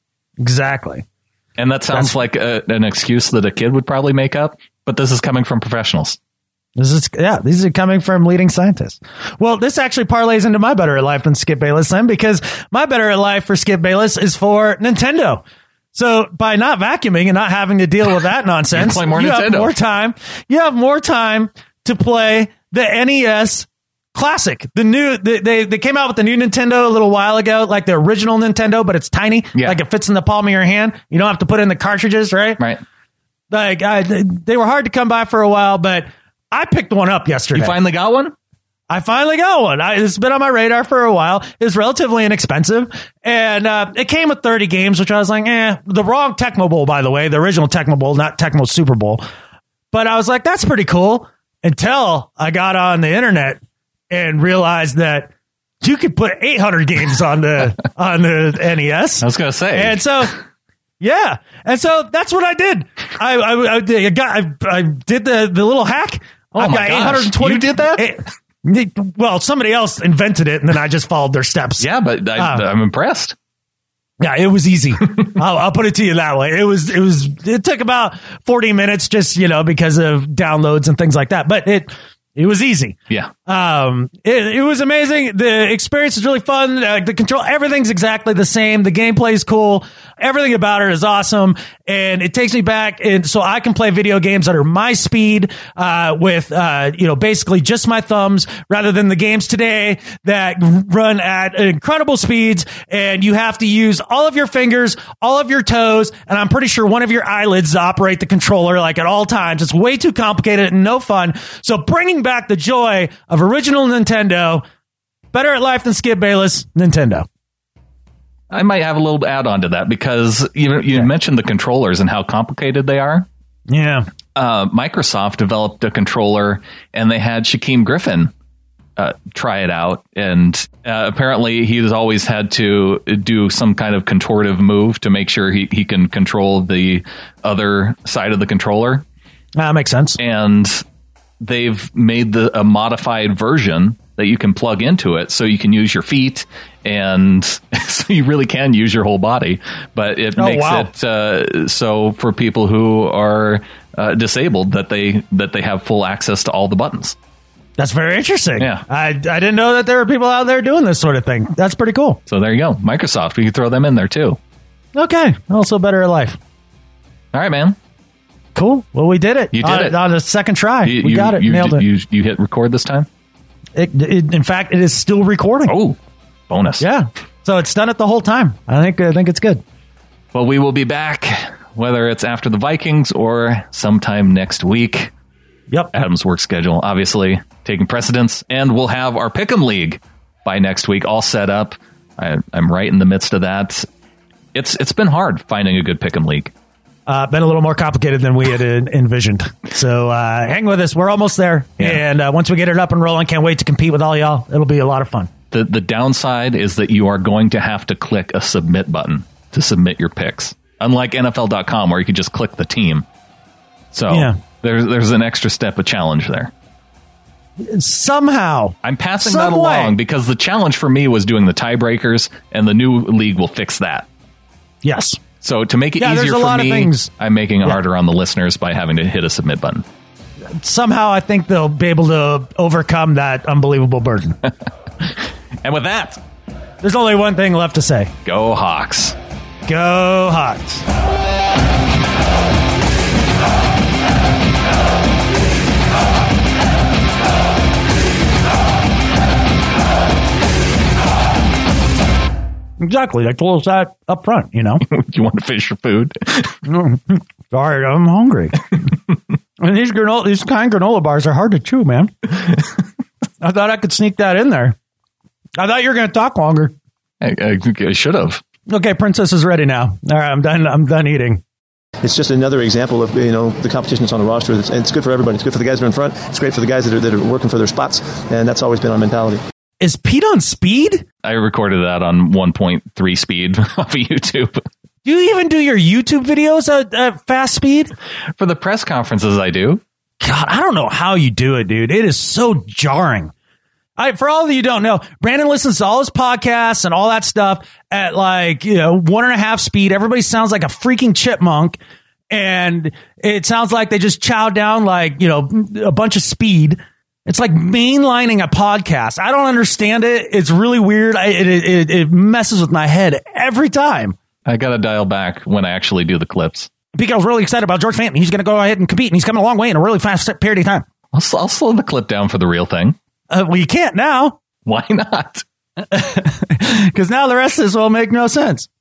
Exactly. And that sounds That's, like a, an excuse that a kid would probably make up, but this is coming from professionals. This is, yeah, these are coming from leading scientists. Well, this actually parlays into my Better at Life than Skip Bayless then, because my Better at Life for Skip Bayless is for Nintendo. So by not vacuuming and not having to deal with that nonsense, you, play more you Nintendo. have more time. You have more time to play the N E S Classic. The new the, they they came out with the new Nintendo a little while ago, like the original Nintendo, but it's tiny, yeah. like it fits in the palm of your hand. You don't have to put in the cartridges, right? Right. Like I, they were hard to come by for a while, but I picked one up yesterday. You finally got one? I finally got one. I, it's been on my radar for a while. It's relatively inexpensive, and uh, it came with thirty games, which I was like, eh. The wrong Tecmo Bowl, by the way, the original Tecmo Bowl, not Tecmo Super Bowl. But I was like, that's pretty cool. Until I got on the internet and realized that you could put eight hundred games on the on the N E S. I was going to say. And so, yeah. And so that's what I did. I I, I, I got I, I did the, the little hack. Oh I've my got gosh. eight hundred twenty. You did that? Eight, well, somebody else invented it, and then I just followed their steps. Yeah, but I, uh, I'm impressed. Yeah, it was easy. I'll, I'll put it to you that way. It was, it was, it took about forty minutes just, you know, because of downloads and things like that, but it, it was easy. Yeah. Um, it, it was amazing. The experience is really fun. Uh, the control, everything's exactly the same. The gameplay is cool. Everything about it is awesome. And it takes me back. And so I can play video games that are my speed, uh, with, uh, you know, basically just my thumbs rather than the games today that run at incredible speeds. And you have to use all of your fingers, all of your toes. And I'm pretty sure one of your eyelids to operate the controller like at all times. It's way too complicated and no fun. So bringing back the joy of original Nintendo, Better at Life than Skip Bayless, Nintendo. I might have a little add on to that because you you yeah. mentioned the controllers and how complicated they are. Yeah. Uh, Microsoft developed a controller and they had Shaquem Griffin uh, try it out. And uh, apparently he's always had to do some kind of contortive move to make sure he, he can control the other side of the controller. That makes sense. And they've made the a modified version that you can plug into it so you can use your feet, and so you really can use your whole body. But it oh, makes wow. it uh, so for people who are uh, disabled that they that they have full access to all the buttons. That's very interesting. Yeah. I, I didn't know that there were people out there doing this sort of thing. That's pretty cool. So there you go. Microsoft, we can throw them in there too. Okay. Also better at life. All right, man. Cool. Well, we did it. You did on, it. On a second try. You, we you, got it. You, Nailed it. You, you hit record this time? It, it, in fact, it is still recording. Oh, bonus. Yeah. So it's done it the whole time. I think I think it's good. Well, we will be back, whether it's after the Vikings or sometime next week. Yep. Adam's work schedule, obviously, taking precedence. And we'll have our Pick'em League by next week all set up. I, I'm right in the midst of that. It's It's been hard finding a good Pick'em League. Uh, been a little more complicated than we had envisioned. So uh, hang with us. We're almost there. Yeah. And uh, once we get it up and rolling, can't wait to compete with all y'all. It'll be a lot of fun. The the downside is that you are going to have to click a submit button to submit your picks. Unlike N F L dot com, where you can just click the team. So yeah. there's, there's an extra step of challenge there. Somehow. I'm passing Some that way. along because the challenge for me was doing the tiebreakers, and the new league will fix that. Yes. So to make it Yeah, there's easier a for lot of me, things. I'm making it Yeah. harder on the listeners by having to hit a submit button. Somehow I think they'll be able to overcome that unbelievable burden. And with that, There's only one thing left to say. go Hawks. Go Hawks. Exactly. They told us that up front, you know. You want to finish your food? Sorry, I'm hungry. And these granola, these kind granola bars are hard to chew, man. I thought I could sneak that in there. I thought you were going to talk longer. I, I, I should have. Okay, Princess is ready now. All right, I'm done. I'm done eating. It's just another example of, you know, the competition that's on the roster. It's, it's good for everybody. It's good for the guys that are in front. It's great for the guys that are, that are working for their spots. And that's always been our mentality. Is Pete on speed? I recorded that on one point three speed off of YouTube. Do you even do your YouTube videos at, at fast speed? For the press conferences, I do. God, I don't know how you do it, dude. It is so jarring. I, for all of you who don't know, Brandon listens to all his podcasts and all that stuff at like, you know, one and a half speed. Everybody sounds like a freaking chipmunk. And it sounds like they just chow down like, you know, a bunch of speed. It's like mainlining a podcast. I don't understand it. It's really weird. I, it, it, it messes with my head every time. I got to dial back when I actually do the clips. Because I was really excited about George Fenton. He's going to go ahead and compete, and he's coming a long way in a really fast period of time. I'll, I'll slow the clip down for the real thing. Uh, well, you can't now. Why not? Because now the rest of this will make no sense.